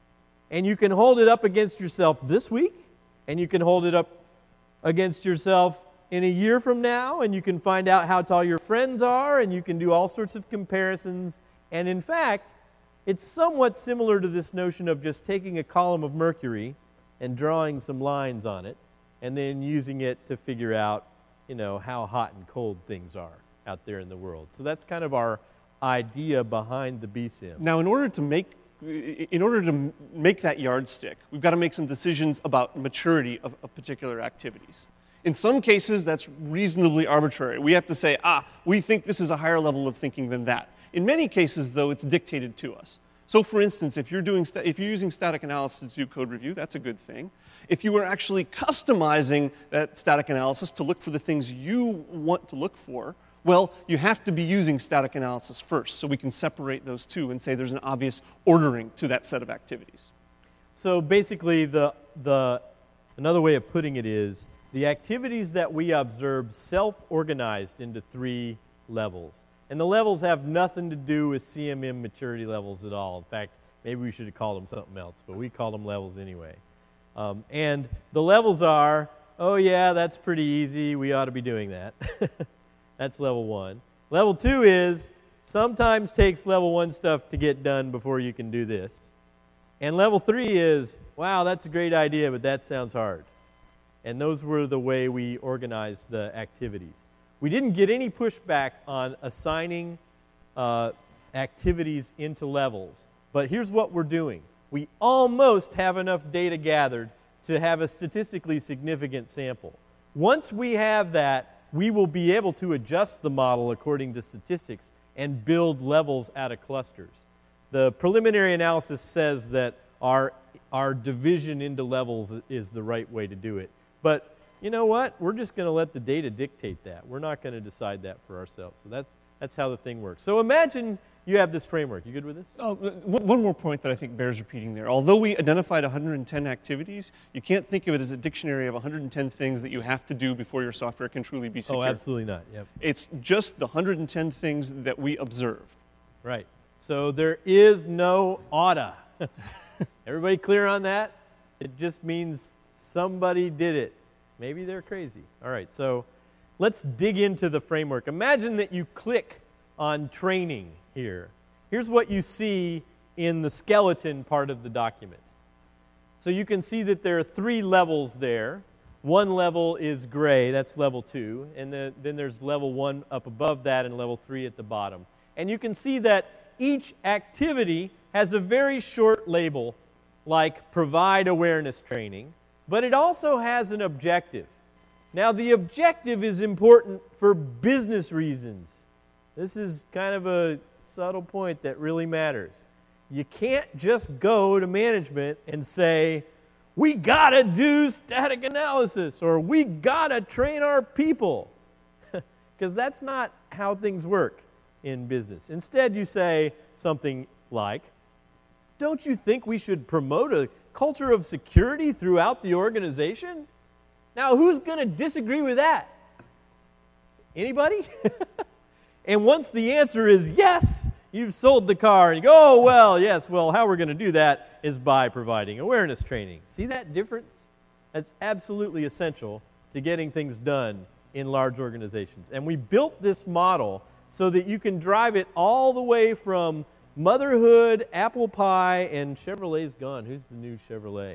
And you can hold it up against yourself this week, and you can hold it up against yourself in a year from now, and you can find out how tall your friends are, and you can do all sorts of comparisons. And in fact, it's somewhat similar to this notion of just taking a column of mercury and drawing some lines on it, and then using it to figure out, you know, how hot and cold things are out there in the world. So that's kind of our idea behind the B SIM. Now, in order to make in order to make that yardstick, we've got to make some decisions about maturity of, of particular activities. In some cases, that's reasonably arbitrary. We have to say, ah, we think this is a higher level of thinking than that. In many cases, though, it's dictated to us. So, for instance, if you're doing sta- if you're using static analysis to do code review, that's a good thing. If you were actually customizing that static analysis to look for the things you want to look for, well, you have to be using static analysis first, so we can separate those two and say there's an obvious ordering to that set of activities. So basically, the the another way of putting it is, the activities that we observe self-organized into three levels. And the levels have nothing to do with C M M maturity levels at all. In fact, maybe we should have called them something else, but we call them levels anyway. Um, and the levels are, oh yeah, that's pretty easy, we ought to be doing that. That's level one. Level two is, sometimes takes level one stuff to get done before you can do this. And level three is, wow, that's a great idea, but that sounds hard. And those were the way we organized the activities. We didn't get any pushback on assigning uh, activities into levels. But here's what we're doing. We almost have enough data gathered to have a statistically significant sample. Once we have that, we will be able to adjust the model according to statistics and build levels out of clusters. The preliminary analysis says that our, our division into levels is the right way to do it. But you know what? We're just going to let the data dictate that. We're not going to decide that for ourselves. So that's, that's how the thing works. So imagine you have this framework. You good with this? Oh, one more point that I think bears repeating there. Although we identified one hundred ten activities, you can't think of it as a dictionary of one hundred ten things that you have to do before your software can truly be secure. Oh, absolutely not. Yep. It's just the one hundred ten things that we observed. Right. So there is no oughta. Everybody clear on that? It just means somebody did it. Maybe they're crazy. All right, so let's dig into the framework. Imagine that you click on training here. Here's what you see in the skeleton part of the document. So you can see that there are three levels there. One level is gray, that's level two, and the, then there's level one up above that and level three at the bottom. And you can see that each activity has a very short label, like provide awareness training, but it also has an objective. Now, the objective is important for business reasons. This is kind of a subtle point that really matters. You can't just go to management and say, we gotta do static analysis, or we gotta train our people. Because that's not how things work in business. Instead, you say something like, don't you think we should promote a culture of security throughout the organization? Now, who's gonna disagree with that? Anybody? And once the answer is yes, you've sold the car, and you go, oh, well, yes, well, how we're going to do that is by providing awareness training. See that difference? That's absolutely essential to getting things done in large organizations. And we built this model so that you can drive it all the way from motherhood, apple pie, and Chevrolet's gone. Who's the new Chevrolet?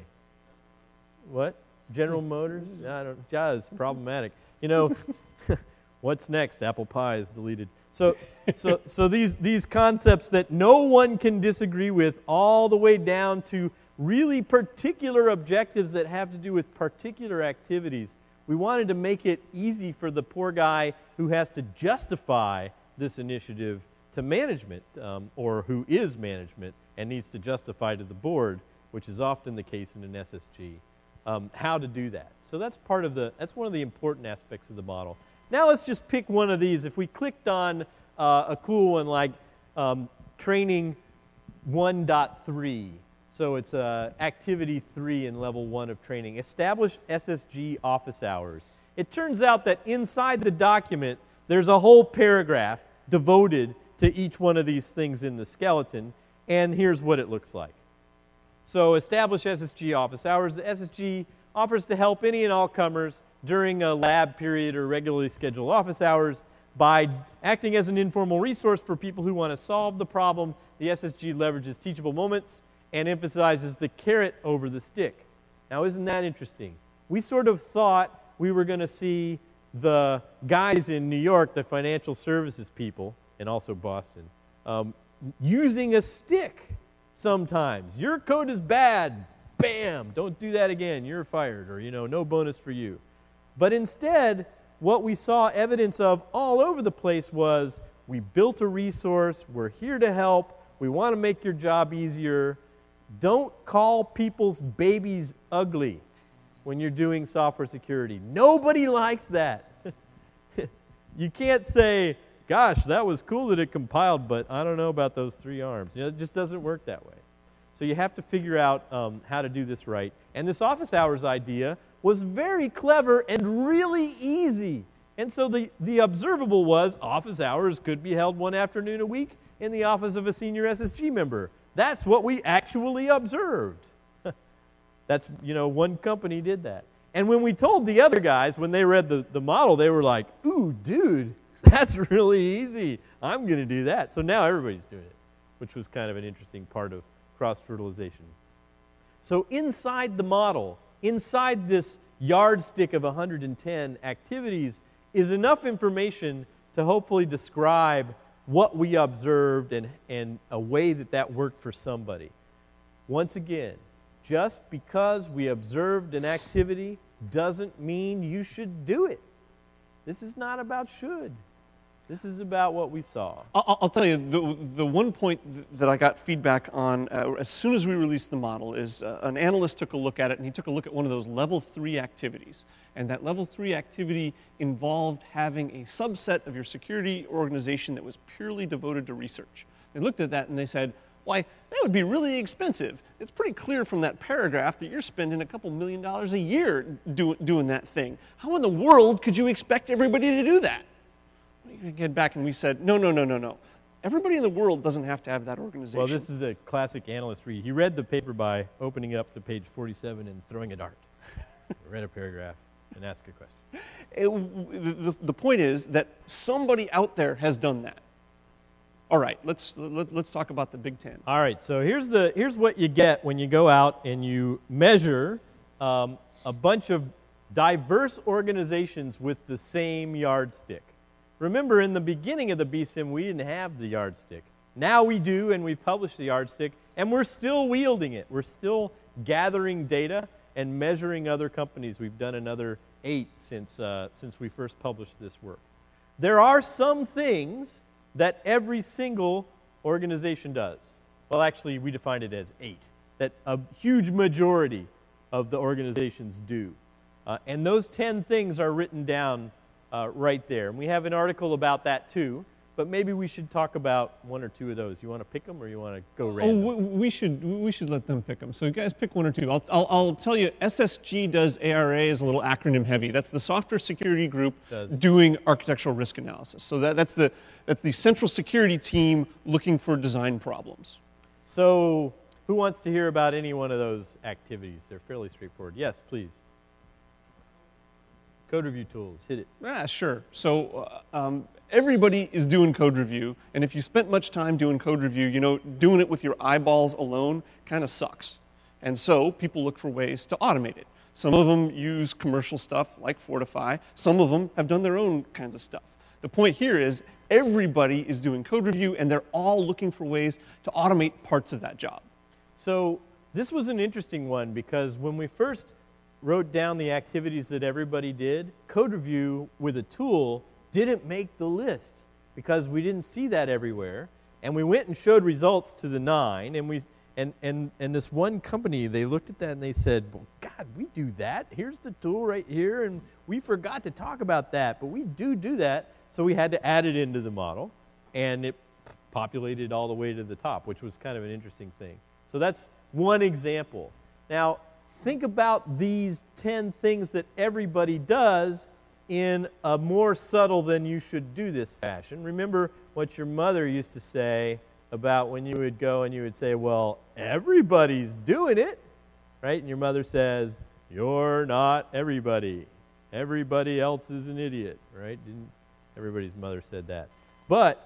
What? General Motors? I don't, yeah, it's problematic. You know, what's next? Apple pie is deleted. So, so, so these, these concepts that no one can disagree with, all the way down to really particular objectives that have to do with particular activities. We wanted to make it easy for the poor guy who has to justify this initiative to management, um, or who is management and needs to justify to the board, which is often the case in an S S G, um, how to do that. So that's part of the, that's one of the important aspects of the model. Now let's just pick one of these. If we clicked on uh, a cool one like um, training one point three, so it's uh, activity three in level one of training, establish S S G office hours. It turns out that inside the document, there's a whole paragraph devoted to each one of these things in the skeleton, and here's what it looks like. So establish S S G office hours. The S S G offers to help any and all comers during a lab period or regularly scheduled office hours by acting as an informal resource for people who want to solve the problem. The S S G leverages teachable moments and emphasizes the carrot over the stick. Now, isn't that interesting? We sort of thought we were going to see the guys in New York, the financial services people, and also Boston, um, using a stick sometimes. Your code is bad. Bam! Don't do that again. You're fired, or, you know, no bonus for you. But instead, what we saw evidence of all over the place was we built a resource, we're here to help, we want to make your job easier. Don't call people's babies ugly when you're doing software security. Nobody likes that. You can't say, gosh, that was cool that it compiled, but I don't know about those three arms. You know, it just doesn't work that way. So you have to figure out um, how to do this right. And this office hours idea was very clever and really easy. And so the, the observable was office hours could be held one afternoon a week in the office of a senior S S G member. That's what we actually observed. That's, you know, one company did that. And when we told the other guys, when they read the, the model, they were like, ooh, dude, that's really easy. I'm going to do that. So now everybody's doing it, which was kind of an interesting part of cross-fertilization. So inside the model, inside this yardstick of one hundred ten activities, is enough information to hopefully describe what we observed and, and a way that that worked for somebody. Once again, just because we observed an activity doesn't mean you should do it. This is not about should. This is about what we saw. I'll, I'll tell you, the, the one point that I got feedback on uh, as soon as we released the model is uh, an analyst took a look at it, and he took a look at one of those level three activities. And that level three activity involved having a subset of your security organization that was purely devoted to research. They looked at that and they said, why, that would be really expensive. It's pretty clear from that paragraph that you're spending a couple million dollars a year do, doing that thing. How in the world could you expect everybody to do that? We get back and we said, no, no, no, no, no. Everybody in the world doesn't have to have that organization. Well, this is the classic analyst read. He read the paper by opening up to page forty-seven and throwing a dart. Read a paragraph. and ask a question. It, the, the point is that somebody out there has done that. All right, let's let, let's talk about the Big Ten. All right, so here's the here's what you get when you go out and you measure um, a bunch of diverse organizations with the same yardstick. Remember, in the beginning of the B S I M, we didn't have the yardstick. Now we do, and we've published the yardstick, and we're still wielding it. We're still gathering data and measuring other companies. We've done another eight since uh, since we first published this work. There are some things that every single organization does. Well, actually, we define it as eight, that a huge majority of the organizations do. Uh, and those ten things are written down uh, right there. And we have an article about that too, but maybe we should talk about one or two of those. You want to pick them or you want to go random? Oh, we should we should let them pick them. So you guys pick one or two. I'll, I'll, I'll tell you, S S G does A R A is a little acronym heavy. That's the Software Security Group Does. doing architectural risk analysis. So that, that's, the, that's the central security team looking for design problems. So who wants to hear about any one of those activities? They're fairly straightforward. Yes, please. Code review tools, hit it. Ah, sure. So uh, um, everybody is doing code review, and if you spent much time doing code review, you know, doing it with your eyeballs alone kind of sucks. And so people look for ways to automate it. Some of them use commercial stuff like Fortify. Some of them have done their own kinds of stuff. The point here is everybody is doing code review, and they're all looking for ways to automate parts of that job. So this was an interesting one because when we first wrote down the activities that everybody did, code review with a tool didn't make the list because we didn't see that everywhere. And we went and showed results to the nine, and we and and and this one company, they looked at that and they said, well, God, we do that. Here's the tool right here, and we forgot to talk about that, but we do do that. So we had to add it into the model, and it populated all the way to the top, which was kind of an interesting thing. So that's one example. Now, think about these ten things that everybody does in a more subtle than you should do this fashion. Remember what your mother used to say about when you would go and you would say, well, everybody's doing it, right? And your mother says, you're not everybody. Everybody else is an idiot, right? Didn't everybody's mother said that. But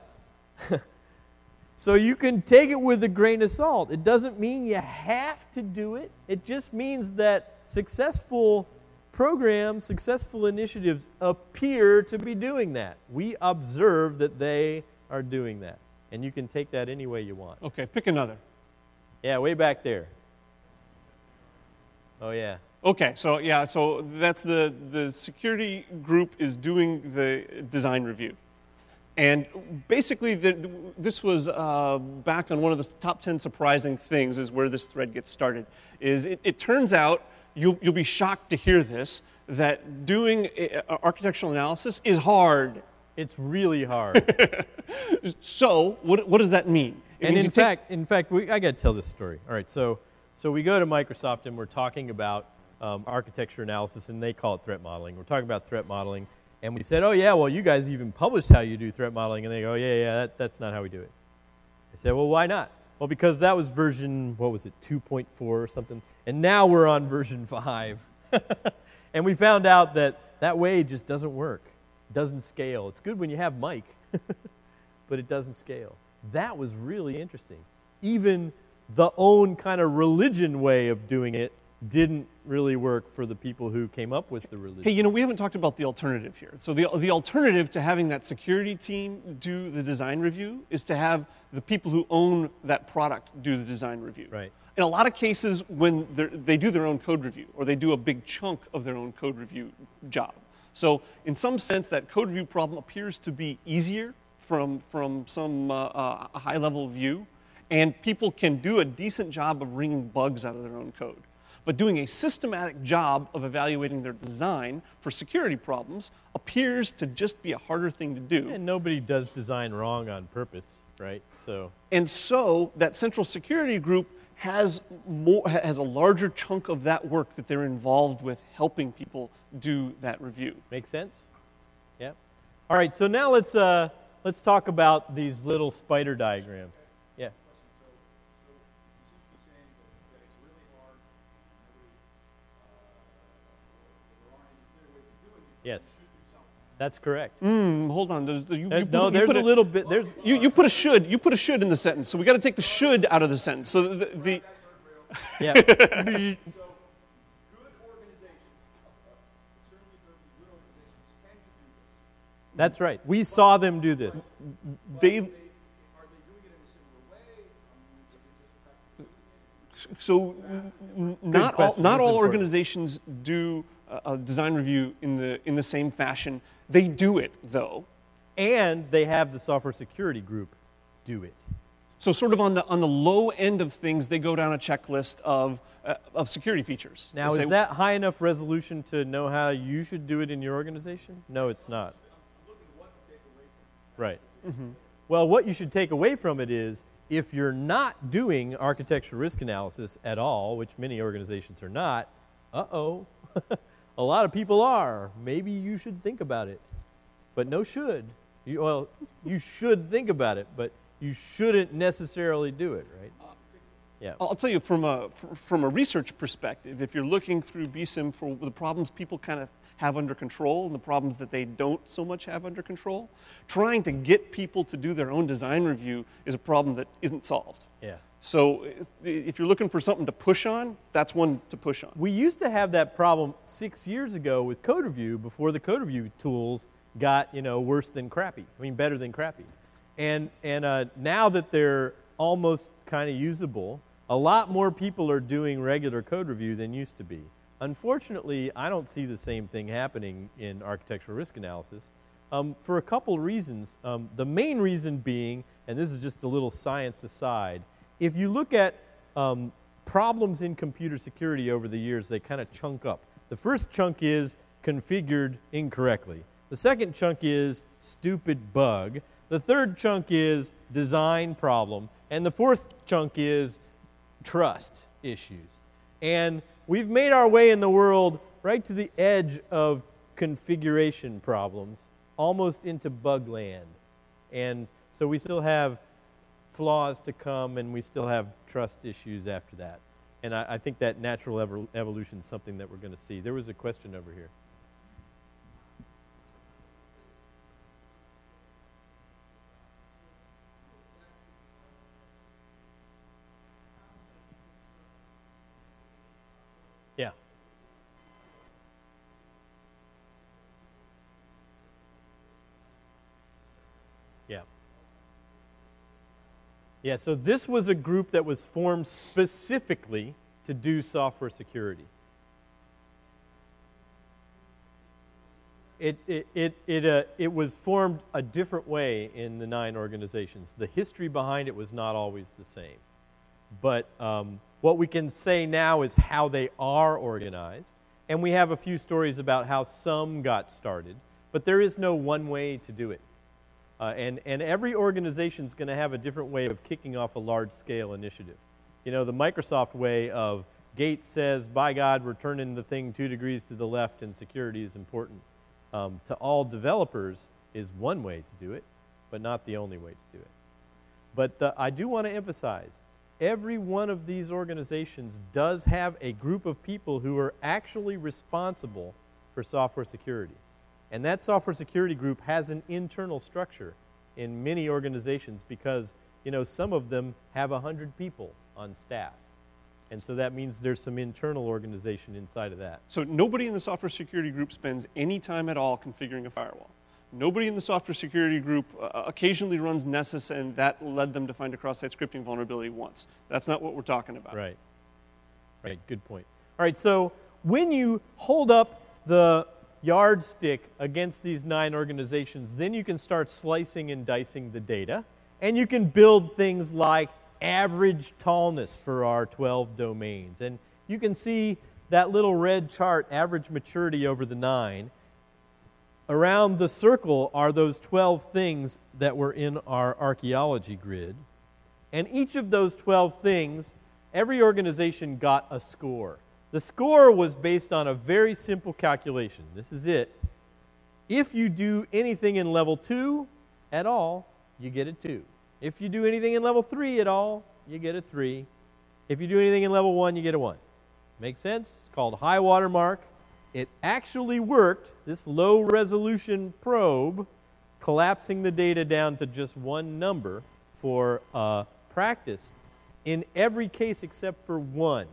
so you can take it with a grain of salt. It doesn't mean you have to do it. It just means that successful programs, successful initiatives appear to be doing that. We observe that they are doing that. And you can take that any way you want. Okay, pick another. Yeah, way back there. Oh, yeah. Okay, so yeah, so that's the, the security group is doing the design review. And basically, the, this was uh, back on one of the top ten surprising things is where this thread gets started. Is it, it turns out, you'll, you'll be shocked to hear this, that doing a, a architectural analysis is hard. It's really hard. So, what, what does that mean? It and means in fact, in fact, we, I got to tell this story. All right, so so we go to Microsoft and we're talking about um, architecture analysis, and they call it threat modeling. We're talking about threat modeling. And we said, oh, yeah, well, you guys even published how you do threat modeling. And they go, yeah, yeah, that, that's not how we do it. I said, well, why not? Well, because that was version, what was it, two point four or something. And now we're on version five. And we found out that that way just doesn't work. It doesn't scale. It's good when you have Mike, but it doesn't scale. That was really interesting. Even the own kind of religion way of doing it didn't really work for the people who came up with the religion. Hey, you know, we haven't talked about the alternative here. So the, the alternative to having that security team do the design review is to have the people who own that product do the design review. Right. In a lot of cases, when they do their own code review, or they do a big chunk of their own code review job. So in some sense, that code review problem appears to be easier from, from some uh, uh, high-level view, and people can do a decent job of wringing bugs out of their own code. But doing a systematic job of evaluating their design for security problems appears to just be a harder thing to do. And nobody does design wrong on purpose, right? So. And so that central security group has more, has a larger chunk of that work that they're involved with helping people do that review. Make sense? Yeah. All right, so now let's, uh, let's talk about these little spider diagrams. Yeah. ways Yes. That's correct. Mm, hold on. There's, you, There- you put, no, you there's put a little bit. There's You, you put a should. You put a should in the sentence. So we got to take the should out of the sentence. So the, the yeah. So good organizations, uh, certainly good organizations tend to do this. That's right. We saw them do this. they Are they doing it in a similar way? Um, does it just affect so n- not all, question. not This is all important. organizations do a, a design review in the in the same fashion. They do it though. And they have the software security group do it. So sort of on the on the low end of things, they go down a checklist of uh, of security features. Now, They is say, that high enough resolution to know how you should do it in your organization? No, it's not. Right. Well, what you should take away from it is if you're not doing architecture risk analysis at all, which many organizations are not, uh-oh, a lot of people are. Maybe you should think about it. But no should. You, well, you should think about it, but you shouldn't necessarily do it, right? Yeah. I'll tell you from a fr- from a research perspective, if you're looking through B S I M for the problems people kind of have under control and the problems that they don't so much have under control, trying to get people to do their own design review is a problem that isn't solved. Yeah. So if- if you're looking for something to push on, that's one to push on. We used to have that problem six years ago with code review before the code review tools got, you know, worse than crappy. I mean, better than crappy. And, and uh, now that they're almost kind of usable, a lot more people are doing regular code review than used to be. Unfortunately, I don't see the same thing happening in architectural risk analysis um, for a couple reasons. Um, the main reason being, and this is just a little science aside, if you look at um, problems in computer security over the years, they kind of chunk up. The first chunk is configured incorrectly. The second chunk is stupid bug. The third chunk is design problem. And the fourth chunk is trust issues. And we've made our way in the world right to the edge of configuration problems, almost into bug land. And so we still have flaws to come, and we still have trust issues after that. And I, I think that natural evol- evolution is something that we're going to see. There was a question over here. Yeah. Yeah. Yeah, so this was a group that was formed specifically to do software security. It, it, it, it, uh, it was formed a different way in the nine organizations. The history behind it was not always the same. But um, what we can say now is how they are organized. And we have a few stories about how some got started. But there is no one way to do it. Uh, and, and every organization is going to have a different way of kicking off a large-scale initiative. You know, the Microsoft way of Gates says, by God, we're turning the thing two degrees to the left and security is important. Um, to all developers is one way to do it, but not the only way to do it. But the, I do want to emphasize, every one of these organizations does have a group of people who are actually responsible for software security. And that software security group has an internal structure in many organizations because, you know, some of them have one hundred people on staff. And so that means there's some internal organization inside of that. So nobody in the software security group spends any time at all configuring a firewall. Nobody in the software security group uh, occasionally runs Nessus, and that led them to find a cross-site scripting vulnerability once. That's not what we're talking about. Right. Right, good point. All right, so when you hold up the yardstick against these nine organizations, then you can start slicing and dicing the data, and you can build things like average tallness for our twelve domains. And you can see that little red chart, average maturity over the nine. Around the circle are those twelve things that were in our archaeology grid. And each of those twelve things, every organization got a score. The score was based on a very simple calculation. This is it. If you do anything in level two at all, you get a two. If you do anything in level three at all, you get a three. If you do anything in level one, you get a one. Make sense? It's called high water mark. it actually worked, this low-resolution probe, collapsing the data down to just one number for uh, practice in every case except for one.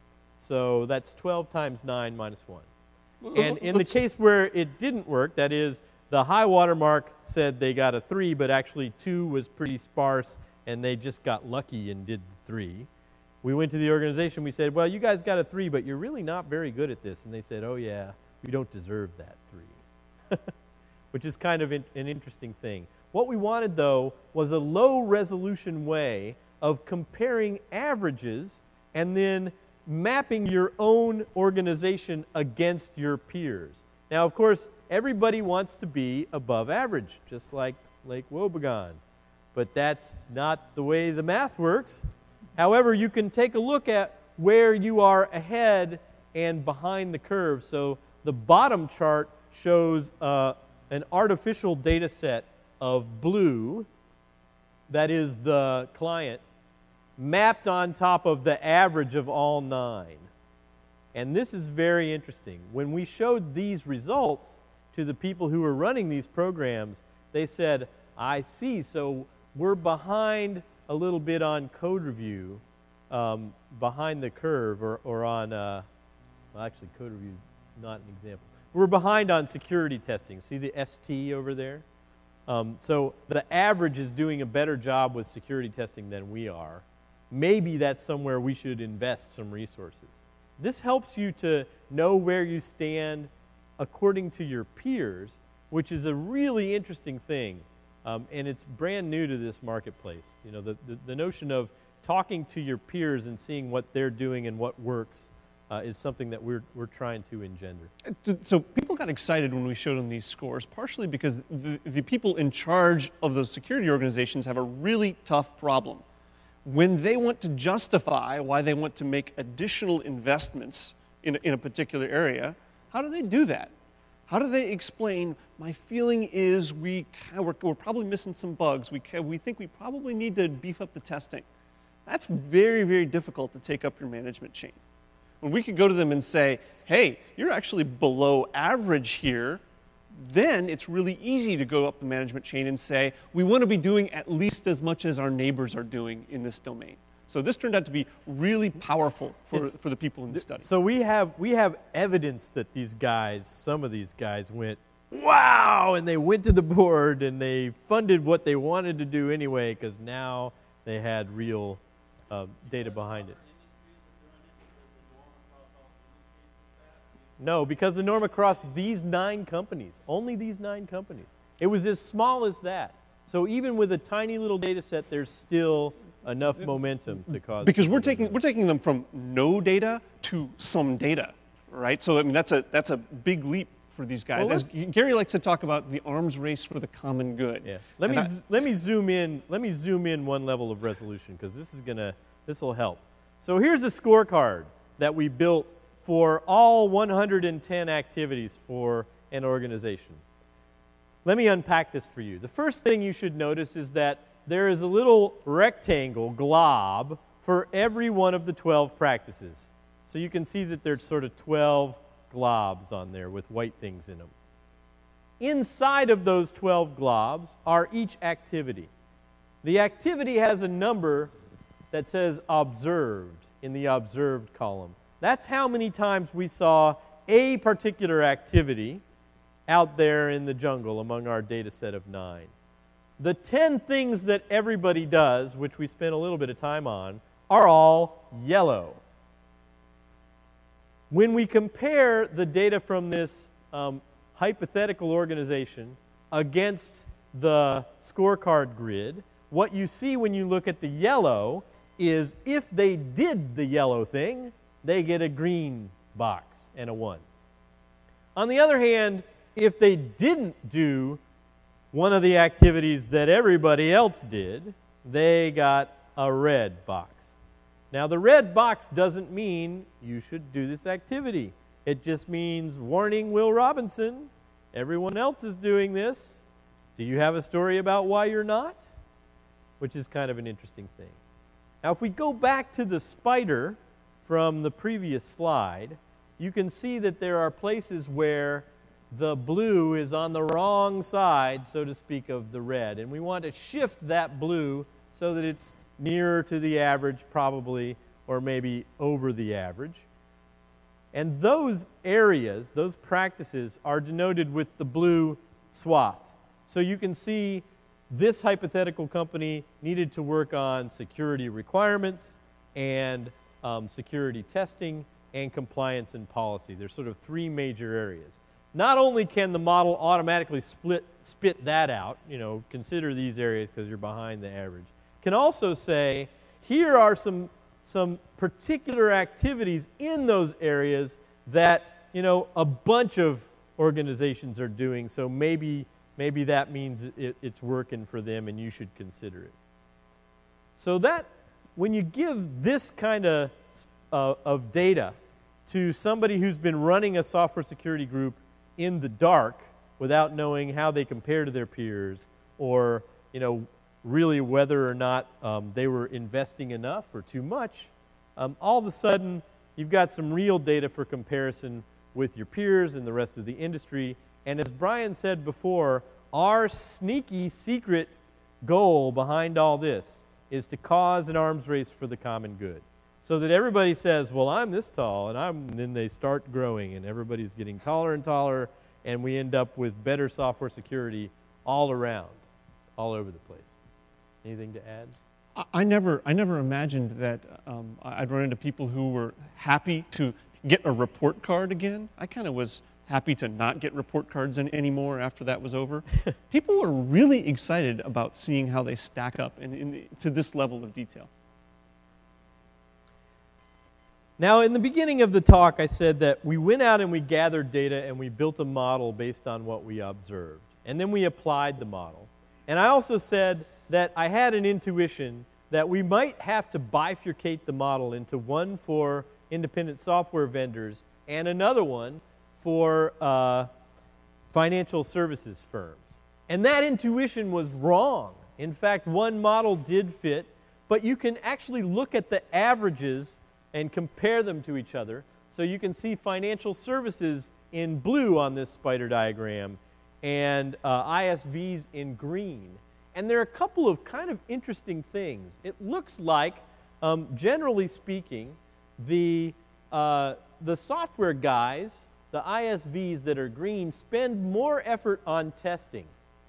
So that's twelve times nine minus one. And in the case where it didn't work, that is, the high water mark said they got a three, but actually two was pretty sparse, and they just got lucky and did the three. We went to the organization, we said, well, you guys got a three, but you're really not very good at this. And they said, oh yeah, we don't deserve that three. Which is kind of in, an interesting thing. What we wanted, though, was a low-resolution way of comparing averages and then mapping your own organization against your peers. Now, of course, everybody wants to be above average, just like Lake Wobegon. But that's not the way the math works. However, you can take a look at where you are ahead and behind the curve. So the bottom chart shows uh, an artificial data set of blue, that is the client, mapped on top of the average of all nine. And this is very interesting. When we showed these results to the people who were running these programs, they said, I see, so we're behind a little bit on code review, um, behind the curve, or, or on, uh, well, actually, code review is not an example. We're behind on security testing. See the S T over there? Um, so the average is doing a better job with security testing than we are. Maybe that's somewhere we should invest some resources. This helps you to know where you stand according to your peers, which is a really interesting thing. Um, and it's brand new to this marketplace. You know, the, the, the notion of talking to your peers and seeing what they're doing and what works uh, is something that we're, we're trying to engender. So people got excited when we showed them these scores, partially because the, the people in charge of those security organizations have a really tough problem. When they want to justify why they want to make additional investments in a, in a particular area, how do they do that? How do they explain, my feeling is we, we're, we're probably missing some bugs. We, we think we probably need to beef up the testing. That's very, very difficult to take up your management chain. When we could go to them and say, hey, you're actually below average here, then it's really easy to go up the management chain and say, we want to be doing at least as much as our neighbors are doing in this domain. So this turned out to be really powerful for, for the people in the study. So we have, we have evidence that these guys, some of these guys went, wow, and they went to the board and they funded what they wanted to do anyway because now they had real uh, data behind it. No, because the norm across these nine companies, only these nine companies. It was as small as that. So even with a tiny little data set, there's still enough momentum to cause. Because we're taking we're taking them from no data to some data, right? So I mean that's a that's a big leap for these guys. Well, As Gary likes to talk about the arms race for the common good. Yeah. Let and me I, z- let me zoom in. Let me zoom in one level of resolution because this is gonna this will help. So here's a scorecard that we built for all one hundred ten activities for an organization. Let me unpack this for you. The first thing you should notice is that there is a little rectangle glob for every one of the twelve practices. So you can see that there's sort of twelve globs on there with white things in them. Inside of those twelve globs are each activity. The activity has a number that says observed in the observed column. That's how many times we saw a particular activity out there in the jungle among our data set of nine. The ten things that everybody does, which we spent a little bit of time on, are all yellow. When we compare the data from this um, hypothetical organization against the scorecard grid, what you see when you look at the yellow is if they did the yellow thing, they get a green box and a one. On the other hand, if they didn't do one of the activities that everybody else did, they got a red box. Now, the red box doesn't mean you should do this activity. It just means, warning, Will Robinson, everyone else is doing this. Do you have a story about why you're not? Which is kind of an interesting thing. Now, if we go back to the spider from the previous slide, you can see that there are places where the blue is on the wrong side, so to speak, of the red. And we want to shift that blue so that it's nearer to the average, probably, or maybe over the average. And those areas, those practices, are denoted with the blue swath. So you can see this hypothetical company needed to work on security requirements and um, security testing and compliance and policy. There's sort of three major areas. Not only can the model automatically split, spit that out, you know, consider these areas because you're behind the average, can also say, here are some, some particular activities in those areas that, you know, a bunch of organizations are doing, so maybe Maybe that means it, it's working for them and you should consider it. So that, when you give this kind of, uh, of data to somebody who's been running a software security group in the dark without knowing how they compare to their peers, or, you know, really whether or not um, they were investing enough or too much, um, all of a sudden you've got some real data for comparison with your peers and the rest of the industry. And as Brian said before, our sneaky secret goal behind all this is to cause an arms race for the common good. So that everybody says, well, I'm this tall, and, I'm, and then they start growing, and everybody's getting taller and taller, and we end up with better software security all around, all over the place. Anything to add? I never, I never imagined that um, I'd run into people who were happy to get a report card again. I kind of was happy to not get report cards in, anymore after that was over. People were really excited about seeing how they stack up in, in, to this level of detail. Now, in the beginning of the talk, I said that we went out and we gathered data and we built a model based on what we observed. And then we applied the model. And I also said that I had an intuition that we might have to bifurcate the model into one for independent software vendors and another one for uh, financial services firms. And that intuition was wrong. In fact, one model did fit, but you can actually look at the averages and compare them to each other. So you can see financial services in blue on this spider diagram and uh, I S Vs in green. And there are a couple of kind of interesting things. It looks like, um, generally speaking, the, uh, the software guys, the I S Vs that are green, spend more effort on testing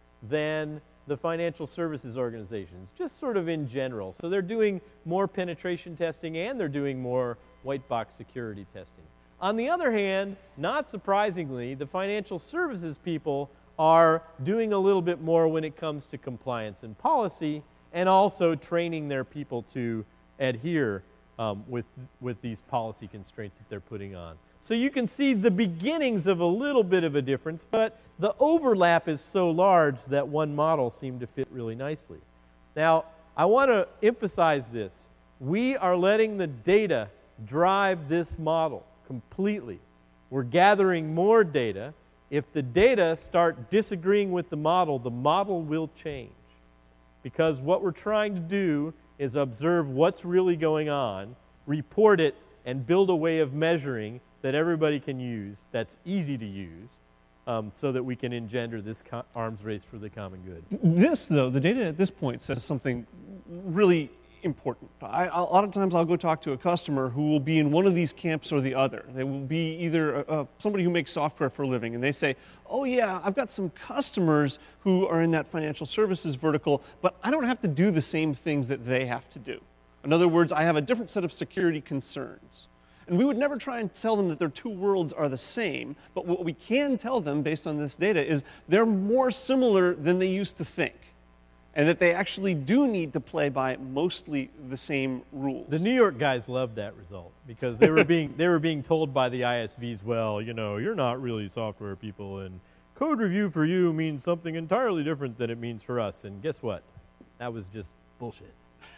than the financial services organizations, just sort of in general. So they're doing more penetration testing and they're doing more white box security testing. On the other hand, not surprisingly, the financial services people are doing a little bit more when it comes to compliance and policy, and also training their people to adhere um, with, with these policy constraints that they're putting on. So you can see the beginnings of a little bit of a difference, but the overlap is so large that one model seemed to fit really nicely. Now, I want to emphasize this. We are letting the data drive this model completely. We're gathering more data. If the data start disagreeing with the model, the model will change. Because what we're trying to do is observe what's really going on, report it, and build a way of measuring that everybody can use, that's easy to use, um, so that we can engender this co- arms race for the common good. This, though, the data at this point says something really important. I, a lot of times I'll go talk to a customer who will be in one of these camps or the other. They will be either uh, somebody who makes software for a living, and they say, oh yeah, I've got some customers who are in that financial services vertical, but I don't have to do the same things that they have to do. In other words, I have a different set of security concerns. And we would never try and tell them that their two worlds are the same, but what we can tell them based on this data is they're more similar than they used to think, and that they actually do need to play by mostly the same rules. The New York guys loved that result because they were being they were being told by the I S Vs, well, you know, you're not really software people, and code review for you means something entirely different than it means for us. And guess what? That was just bullshit.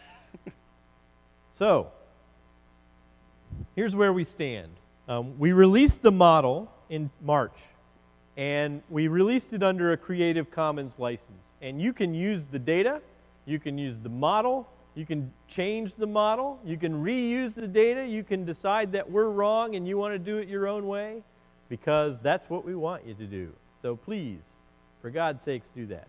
So, here's where we stand. Um, we released the model in March, and we released it under a Creative Commons license. And you can use the data, you can use the model, You can change the model. You can reuse the data. You can decide that we're wrong and you want to do it your own way, because that's what we want you to do. So please, for God's sakes, do that.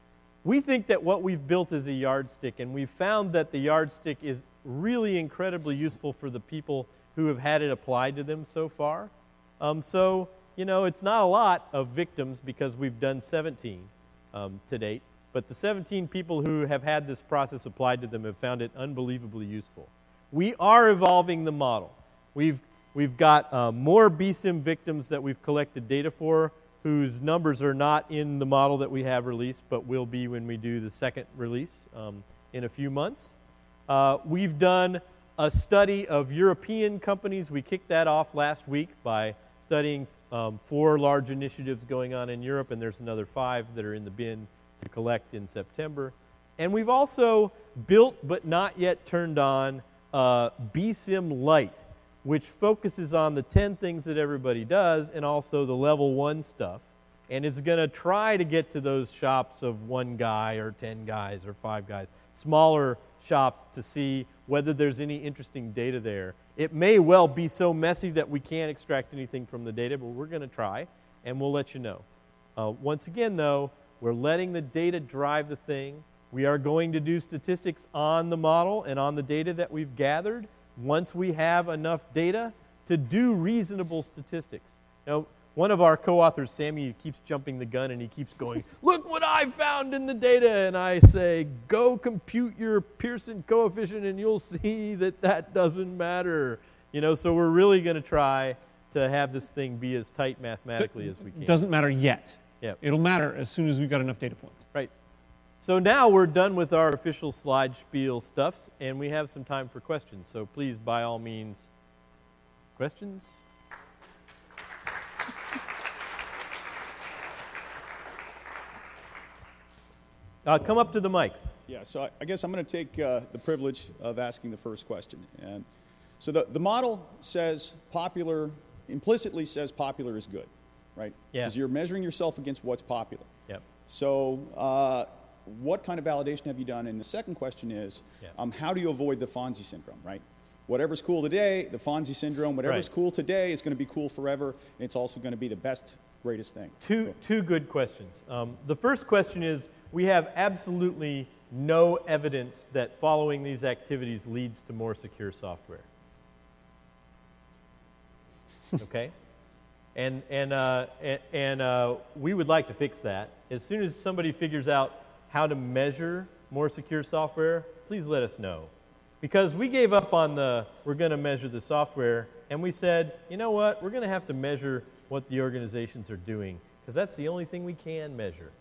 We think that what we've built is a yardstick, and we've found that the yardstick is really incredibly useful for the people who have had it applied to them so far. Um, so, you know, it's not a lot of victims because we've done seventeen um, to date, but the seventeen people who have had this process applied to them have found it unbelievably useful. We are evolving the model. We've, we've got uh, more B SIM victims that we've collected data for, whose numbers are not in the model that we have released, but will be when we do the second release um, in a few months. Uh, we've done a study of European companies. We kicked that off last week by studying um, four large initiatives going on in Europe, and there's another five that are in the bin to collect in September. And we've also built but not yet turned on uh, B SIM Lite, which focuses on the ten things that everybody does and also the level one stuff. And it's going to try to get to those shops of one guy or ten guys or five guys, smaller shops, to see whether there's any interesting data there. It may well be so messy that we can't extract anything from the data, but we're going to try, and we'll let you know. Uh, once again, though, we're letting the data drive the thing. We are going to do statistics on the model and on the data that we've gathered once we have enough data to do reasonable statistics. Now, one of our co-authors, Sammy, keeps jumping the gun and he keeps going, look what I found in the data. And I say, go compute your Pearson coefficient and you'll see that that doesn't matter. You know, so we're really going to try to have this thing be as tight mathematically D- as we can. Doesn't matter yet. Yep. It'll matter as soon as we've got enough data points. Right. So now we're done with our official slide spiel stuffs, and we have some time for questions. So please, by all means, questions? Uh, come up to the mics. Yeah, so I, I guess I'm going to take uh, the privilege of asking the first question. And so the, the model says popular, implicitly says popular is good, right? Yeah. Because you're measuring yourself against what's popular. Yep. So uh, what kind of validation have you done? And the second question is, Yeah. um, how do you avoid the Fonzie syndrome, right? Whatever's cool today, the Fonzie syndrome, whatever's Right. cool today is going to be cool forever, and it's also going to be the best, greatest thing. Two, So- two good questions. Um, the first question is, we have absolutely no evidence that following these activities leads to more secure software. Okay? And, and, uh, and, and uh, we would like to fix that. As soon as somebody figures out how to measure more secure software, please let us know. Because we gave up on the, we're going to measure the software, and we said, you know what, we're going to have to measure what the organizations are doing, because that's the only thing we can measure.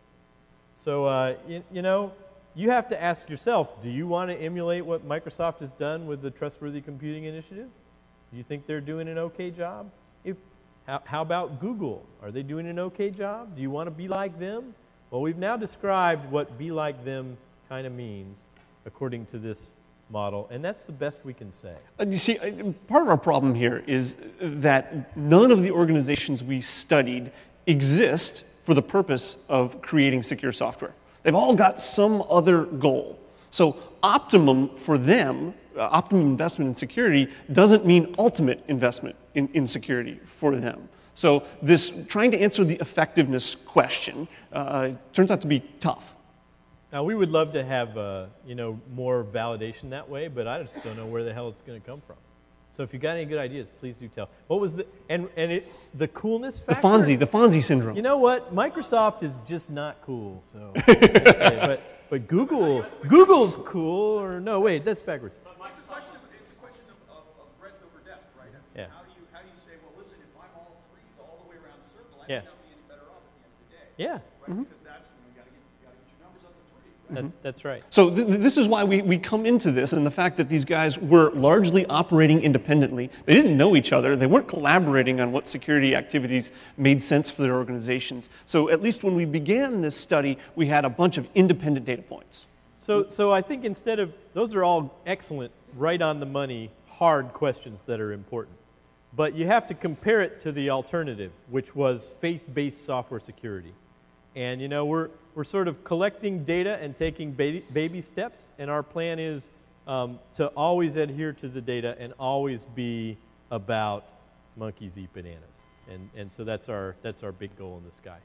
So, uh, you, you know, you have to ask yourself, do you want to emulate what Microsoft has done with the Trustworthy Computing Initiative? Do you think they're doing an okay job? If, how, how about Google? Are they doing an okay job? Do you want to be like them? Well, we've now described what be like them kind of means according to this model, and that's the best we can say. Uh, you see, uh, part of our problem here is that none of the organizations we studied exist for the purpose of creating secure software. They've all got some other goal. So optimum for them, uh, optimum investment in security doesn't mean ultimate investment in, in security for them. So this trying to answer the effectiveness question uh, turns out to be tough. Now, we would love to have, uh, you know, more validation that way, but I just don't know where the hell it's going to come from. So if you got any good ideas, please do tell. What was the, and, and it, the coolness The factor? Fonzie, the Fonzie syndrome. You know what? Microsoft is just not cool, so. Okay, but, but Google, Google's cool, or no, wait, that's backwards. It's a question of, it's a question of, of, of breadth over depth, right? Yeah. How do you, how do you say, well, listen, if I'm all threes all the way around the circle, I Yeah. may not be any better off at the end of the day. Yeah, Right? Because that's, you know, you gotta get, you gotta get your numbers up to three, right? that, that's right. So th- th- this is why we, we come into this, and the fact that these guys were largely operating independently. They didn't know each other. They weren't collaborating on what security activities made sense for their organizations. So at least when we began this study, we had a bunch of independent data points. So, so I think instead of, those are all excellent, right on the money, hard questions that are important. But you have to compare it to the alternative, which was faith-based software security. And, you know, we're, we're sort of collecting data and taking baby, baby steps, and our plan is um, to always adhere to the data and always be about monkeys eat bananas. And, and so that's our, that's our big goal in the sky.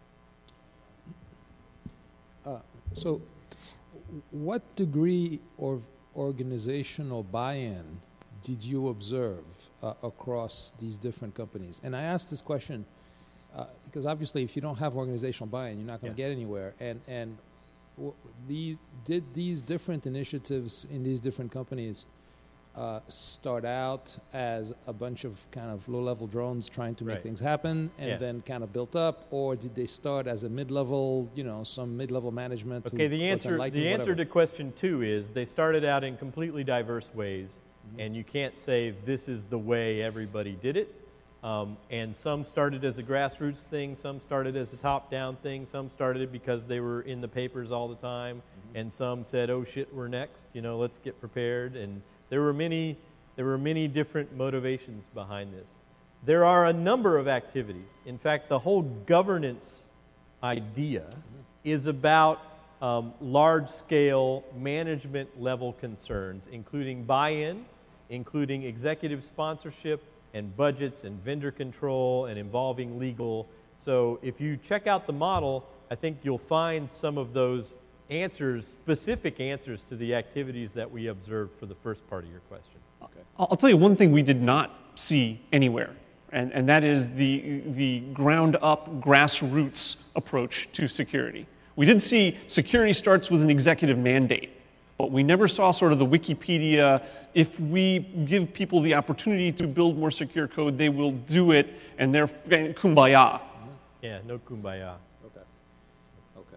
Uh, so t- what degree of organizational buy-in did you observe uh, across these different companies? And I asked this question uh, because obviously if you don't have organizational buy-in, you're not going to Yeah. get anywhere. And, and w- the, did these different initiatives in these different companies uh, start out as a bunch of kind of low-level drones trying to make Right. things happen and Yeah. then kind of built up, or did they start as a mid-level, you know, some mid-level management? Okay, who the was answer, enlightened, the answer whatever? to question two is they started out in completely diverse ways, Mm-hmm. and you can't say this is the way everybody did it. Um, and some started as a grassroots thing, some started as a top-down thing, some started because they were in the papers all the time, Mm-hmm. and some said, oh shit, we're next, you know, let's get prepared. And there were many, there were many different motivations behind this. There are a number of activities. In fact, the whole governance idea is about um, large-scale management-level concerns, including buy-in, including executive sponsorship, and budgets, and vendor control, and involving legal. So if you check out the model, I think you'll find some of those answers, specific answers to the activities that we observed for the first part of your question. I'll I'll tell you one thing we did not see anywhere, and, and that is the, the ground-up, grassroots approach to security. We did see security starts with an executive mandate, but we never saw sort of the Wikipedia, if we give people the opportunity to build more secure code, they will do it, and they're and kumbaya. Yeah, no kumbaya. Okay. Okay.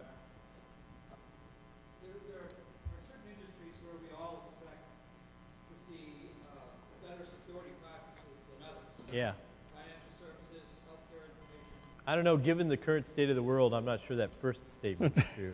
There, there, are, there are certain industries where we all expect to see uh, better security practices than others. Yeah. Financial services, healthcare information. I don't know, given the current state of the world, I'm not sure that first statement is true.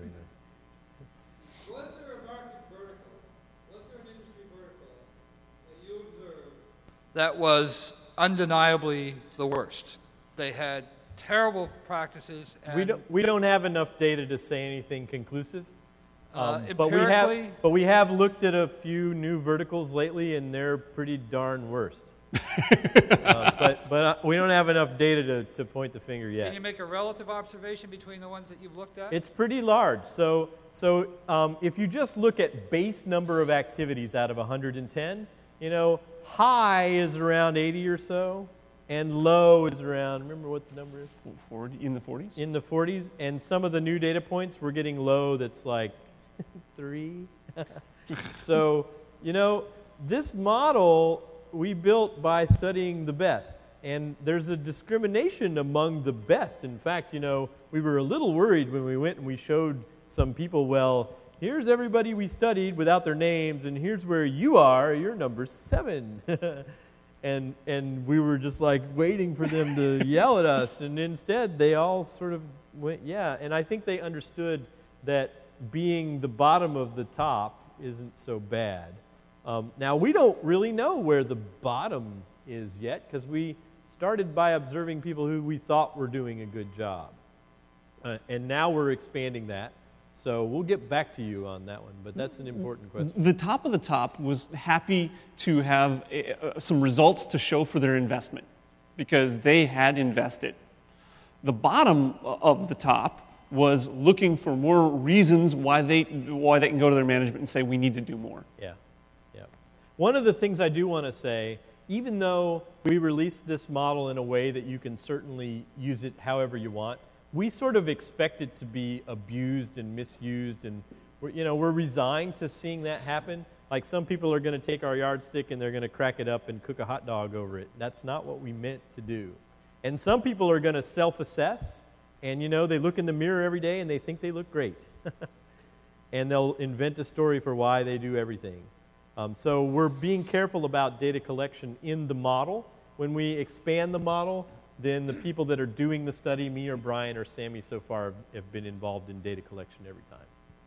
Was there a market vertical? Was there an industry vertical that you observed that was undeniably the worst? They had terrible practices. And We don't, we don't have enough data to say anything conclusive. Uh, Um, but we have, empirically- but we have looked at a few new verticals lately, and they're pretty darn worst. uh, but but uh, we don't have enough data to, to point the finger Can yet. you make a relative observation between the ones that you've looked at? It's pretty large. So so um, if you just look at base number of activities out of one hundred ten, you know, high is around eighty or so, and low is around. Remember what the number is? forty, in the forties? In the forties, and some of the new data points we're getting low that's like three. So, you know, this model we built by studying the best, and there's a discrimination among the best. In fact, you know, we were a little worried when we went and we showed some people, well, here's everybody we studied without their names, and here's where you are, you're number seven. And and we were just like waiting for them to yell at us, and instead they all sort of went, yeah. And I think they understood that being the bottom of the top isn't so bad. Um, now we don't really know where the bottom is yet because we started by observing people who we thought were doing a good job, uh, and now we're expanding that. So we'll get back to you on that one, but that's an important question. The top of the top was happy to have uh, some results to show for their investment because they had invested. The bottom of the top was looking for more reasons why they, why they can go to their management and say, we need to do more. Yeah, yeah. One of the things I do want to say, even though we released this model in a way that you can certainly use it however you want, we sort of expect it to be abused and misused, and we're, you know, we're resigned to seeing that happen. Like some people are going to take our yardstick and they're going to crack it up and cook a hot dog over it. That's not what we meant to do. And some people are going to self-assess, and you know, they look in the mirror every day and they think they look great. And they'll invent a story for why they do everything. Um, so we're being careful about data collection in the model. When we expand the model, then the people that are doing the study, me or Brian or Sammy so far, have, have been involved in data collection every time.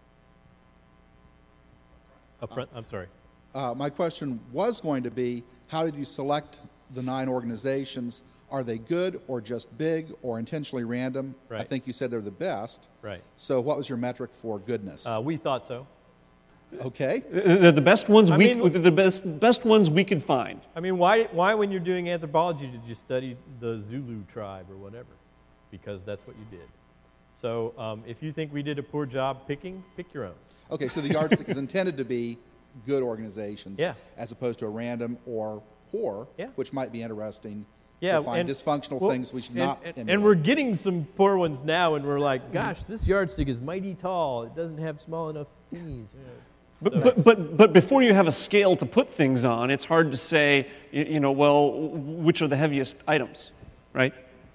Up front, I'm sorry. Uh, my question was going to be, how did you select the nine organizations? Are they good or just big or intentionally random? I Right. think you said they're the best. Right. So what was your metric for goodness? Uh, we thought so. Okay. They're the best ones I we mean- the best best ones we could find. I mean, why, why when you're doing anthropology did you study the Zulu tribe or whatever? Because that's what you did. So um, if you think we did a poor job picking, pick your own. Okay, so the yardstick is intended to be good organizations Yeah. as opposed to a random or poor, Yeah. which might be interesting Yeah, to find and- dysfunctional well, things we should and, not and, emulate. and we're getting some poor ones now, and we're like, gosh, this yardstick is mighty tall. It doesn't have small enough thingies. But, but, but, but before you have a scale to put things on, it's hard to say, you, you know, well, which are the heaviest items, right?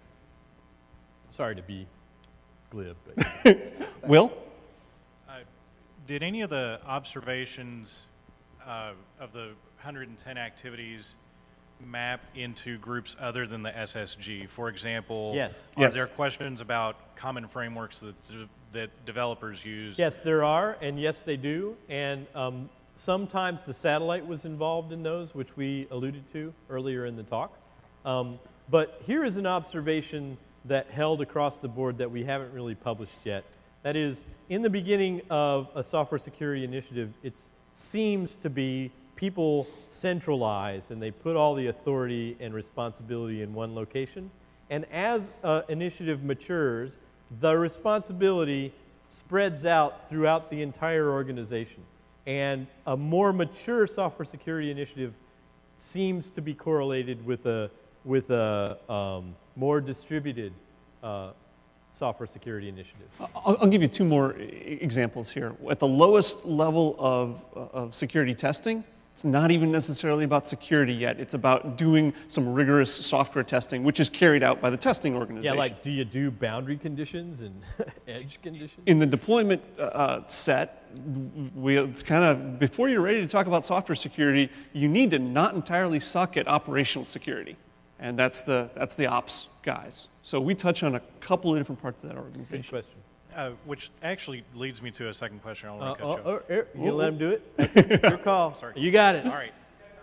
Sorry to be glib. But Will? Uh, did any of the observations uh, of the one hundred ten activities map into groups other than the S S G? For example, Yes. are Yes. there questions about common frameworks that, that developers use? yes, there are, and yes, they do. And um, sometimes the satellite was involved in those, which we alluded to earlier in the talk. Um, but here is an observation that held across the board that we haven't really published yet. That is, in the beginning of a software security initiative, it seems to be people centralize and they put all the authority and responsibility in one location. And as an initiative matures, the responsibility spreads out throughout the entire organization. And a more mature software security initiative seems to be correlated with a, with a um, more distributed uh, software security initiative. I'll, I'll give you two more e- examples here. At the lowest level of, of security testing, it's not even necessarily about security yet. It's about doing some rigorous software testing, which is carried out by the testing Yeah, organization. like do you do boundary conditions and edge conditions? In the deployment uh, set, we kind of, before you're ready to talk about software security, you need to not entirely suck at operational security. And that's the, that's the ops guys. So we touch on a couple of different parts of that Good organization. question. Uh, which actually leads me to a second question. I Uh, want to oh, cut you off. oh, er, you gonna let him do it? Your call. Sorry. You got it. All right.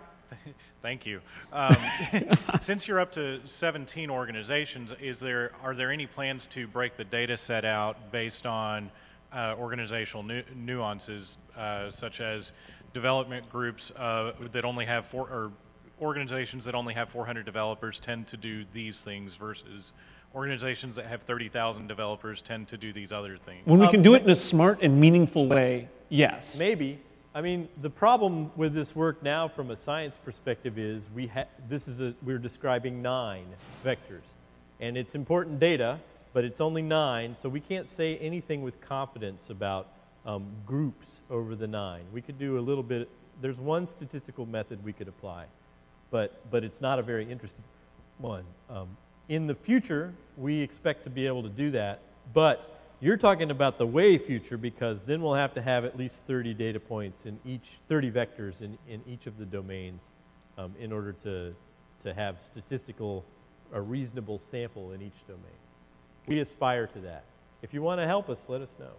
Thank you. Um, since you're up to seventeen organizations, is there are there any plans to break the data set out based on uh, organizational nu- nuances, uh, such as development groups uh, that only have four, or organizations that only have four hundred developers tend to do these things versus organizations that have thirty thousand developers tend to do these other things? When we Um, can do it in a smart and meaningful way, yes. Maybe. I mean, the problem with this work now from a science perspective is we ha- this is a, we're describing nine vectors. And it's important data, but it's only nine, so we can't say anything with confidence about um, groups over the nine. We could do a little bit, there's one statistical method we could apply, but, but it's not a very interesting one. Um, in the future, we expect to be able to do that, but you're talking about the way future, because then we'll have to have at least thirty data points in each, thirty vectors in, in each of the domains um, in order to, to have statistical, a reasonable sample in each domain. We aspire to that. If you want to help us, let us know.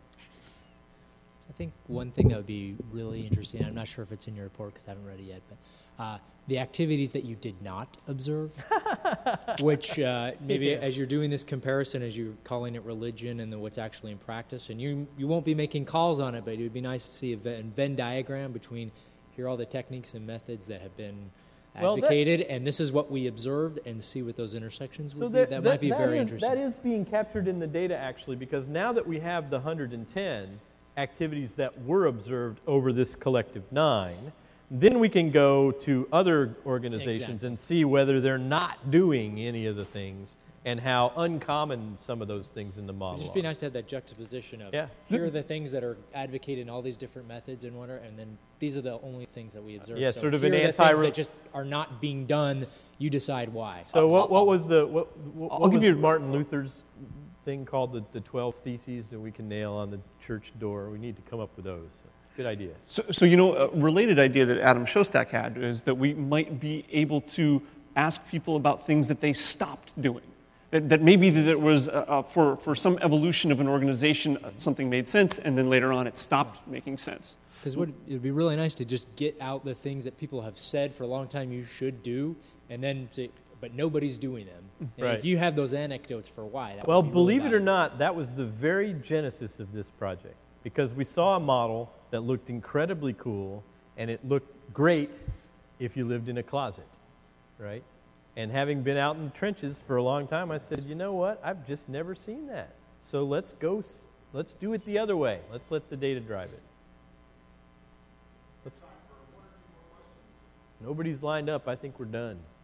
I think one thing that would be really interesting, I'm not sure if it's in your report because I haven't read it yet, but uh, the activities that you did not observe, which uh, maybe Yeah. as you're doing this comparison, as you're calling it religion and then what's actually in practice, and you you won't be making calls on it, but it would be nice to see a Venn Venn diagram between here are all the techniques and methods that have been Well, that- advocated, and this is what we observed, and see what those intersections would be. That, might be that very is, interesting. That is being captured in the data, actually, because now that we have the one hundred ten activities that were observed over this collective nine, then we can go to other organizations Exactly. and see whether they're not doing any of the things and how uncommon some of those things in the model It'd just are. be nice to have that juxtaposition of Yeah. here are the things that are advocated in all these different methods and whatever, and then these are the only things that we observe. Yeah, so sort of here an are the things anti- that just are not being done. You decide why. So what, what was the what, what, I'll what give was you- Martin Luther's thing called the, the twelve theses that we can nail on the church door? We need to come up with those. Good idea. So, so you know, a related idea that Adam Shostak had is that we might be able to ask people about things that they stopped doing. That, that maybe that it was, uh, uh, for, for some evolution of an organization, uh, something made sense, and then later on it stopped making sense. Because it would be really nice to just get out the things that people have said for a long time you should do, and then say, but nobody's doing them. And Right. if you have those anecdotes for why, that Well, would be really believe it or valuable. not, that was the very genesis of this project, because we saw a model that looked incredibly cool, and it looked great if you lived in a closet, right? And having been out in the trenches for a long time, I said, you know what? I've just never seen that. So let's go, let's do it the other way. Let's let the data drive it. Let's, nobody's lined up. I think we're done.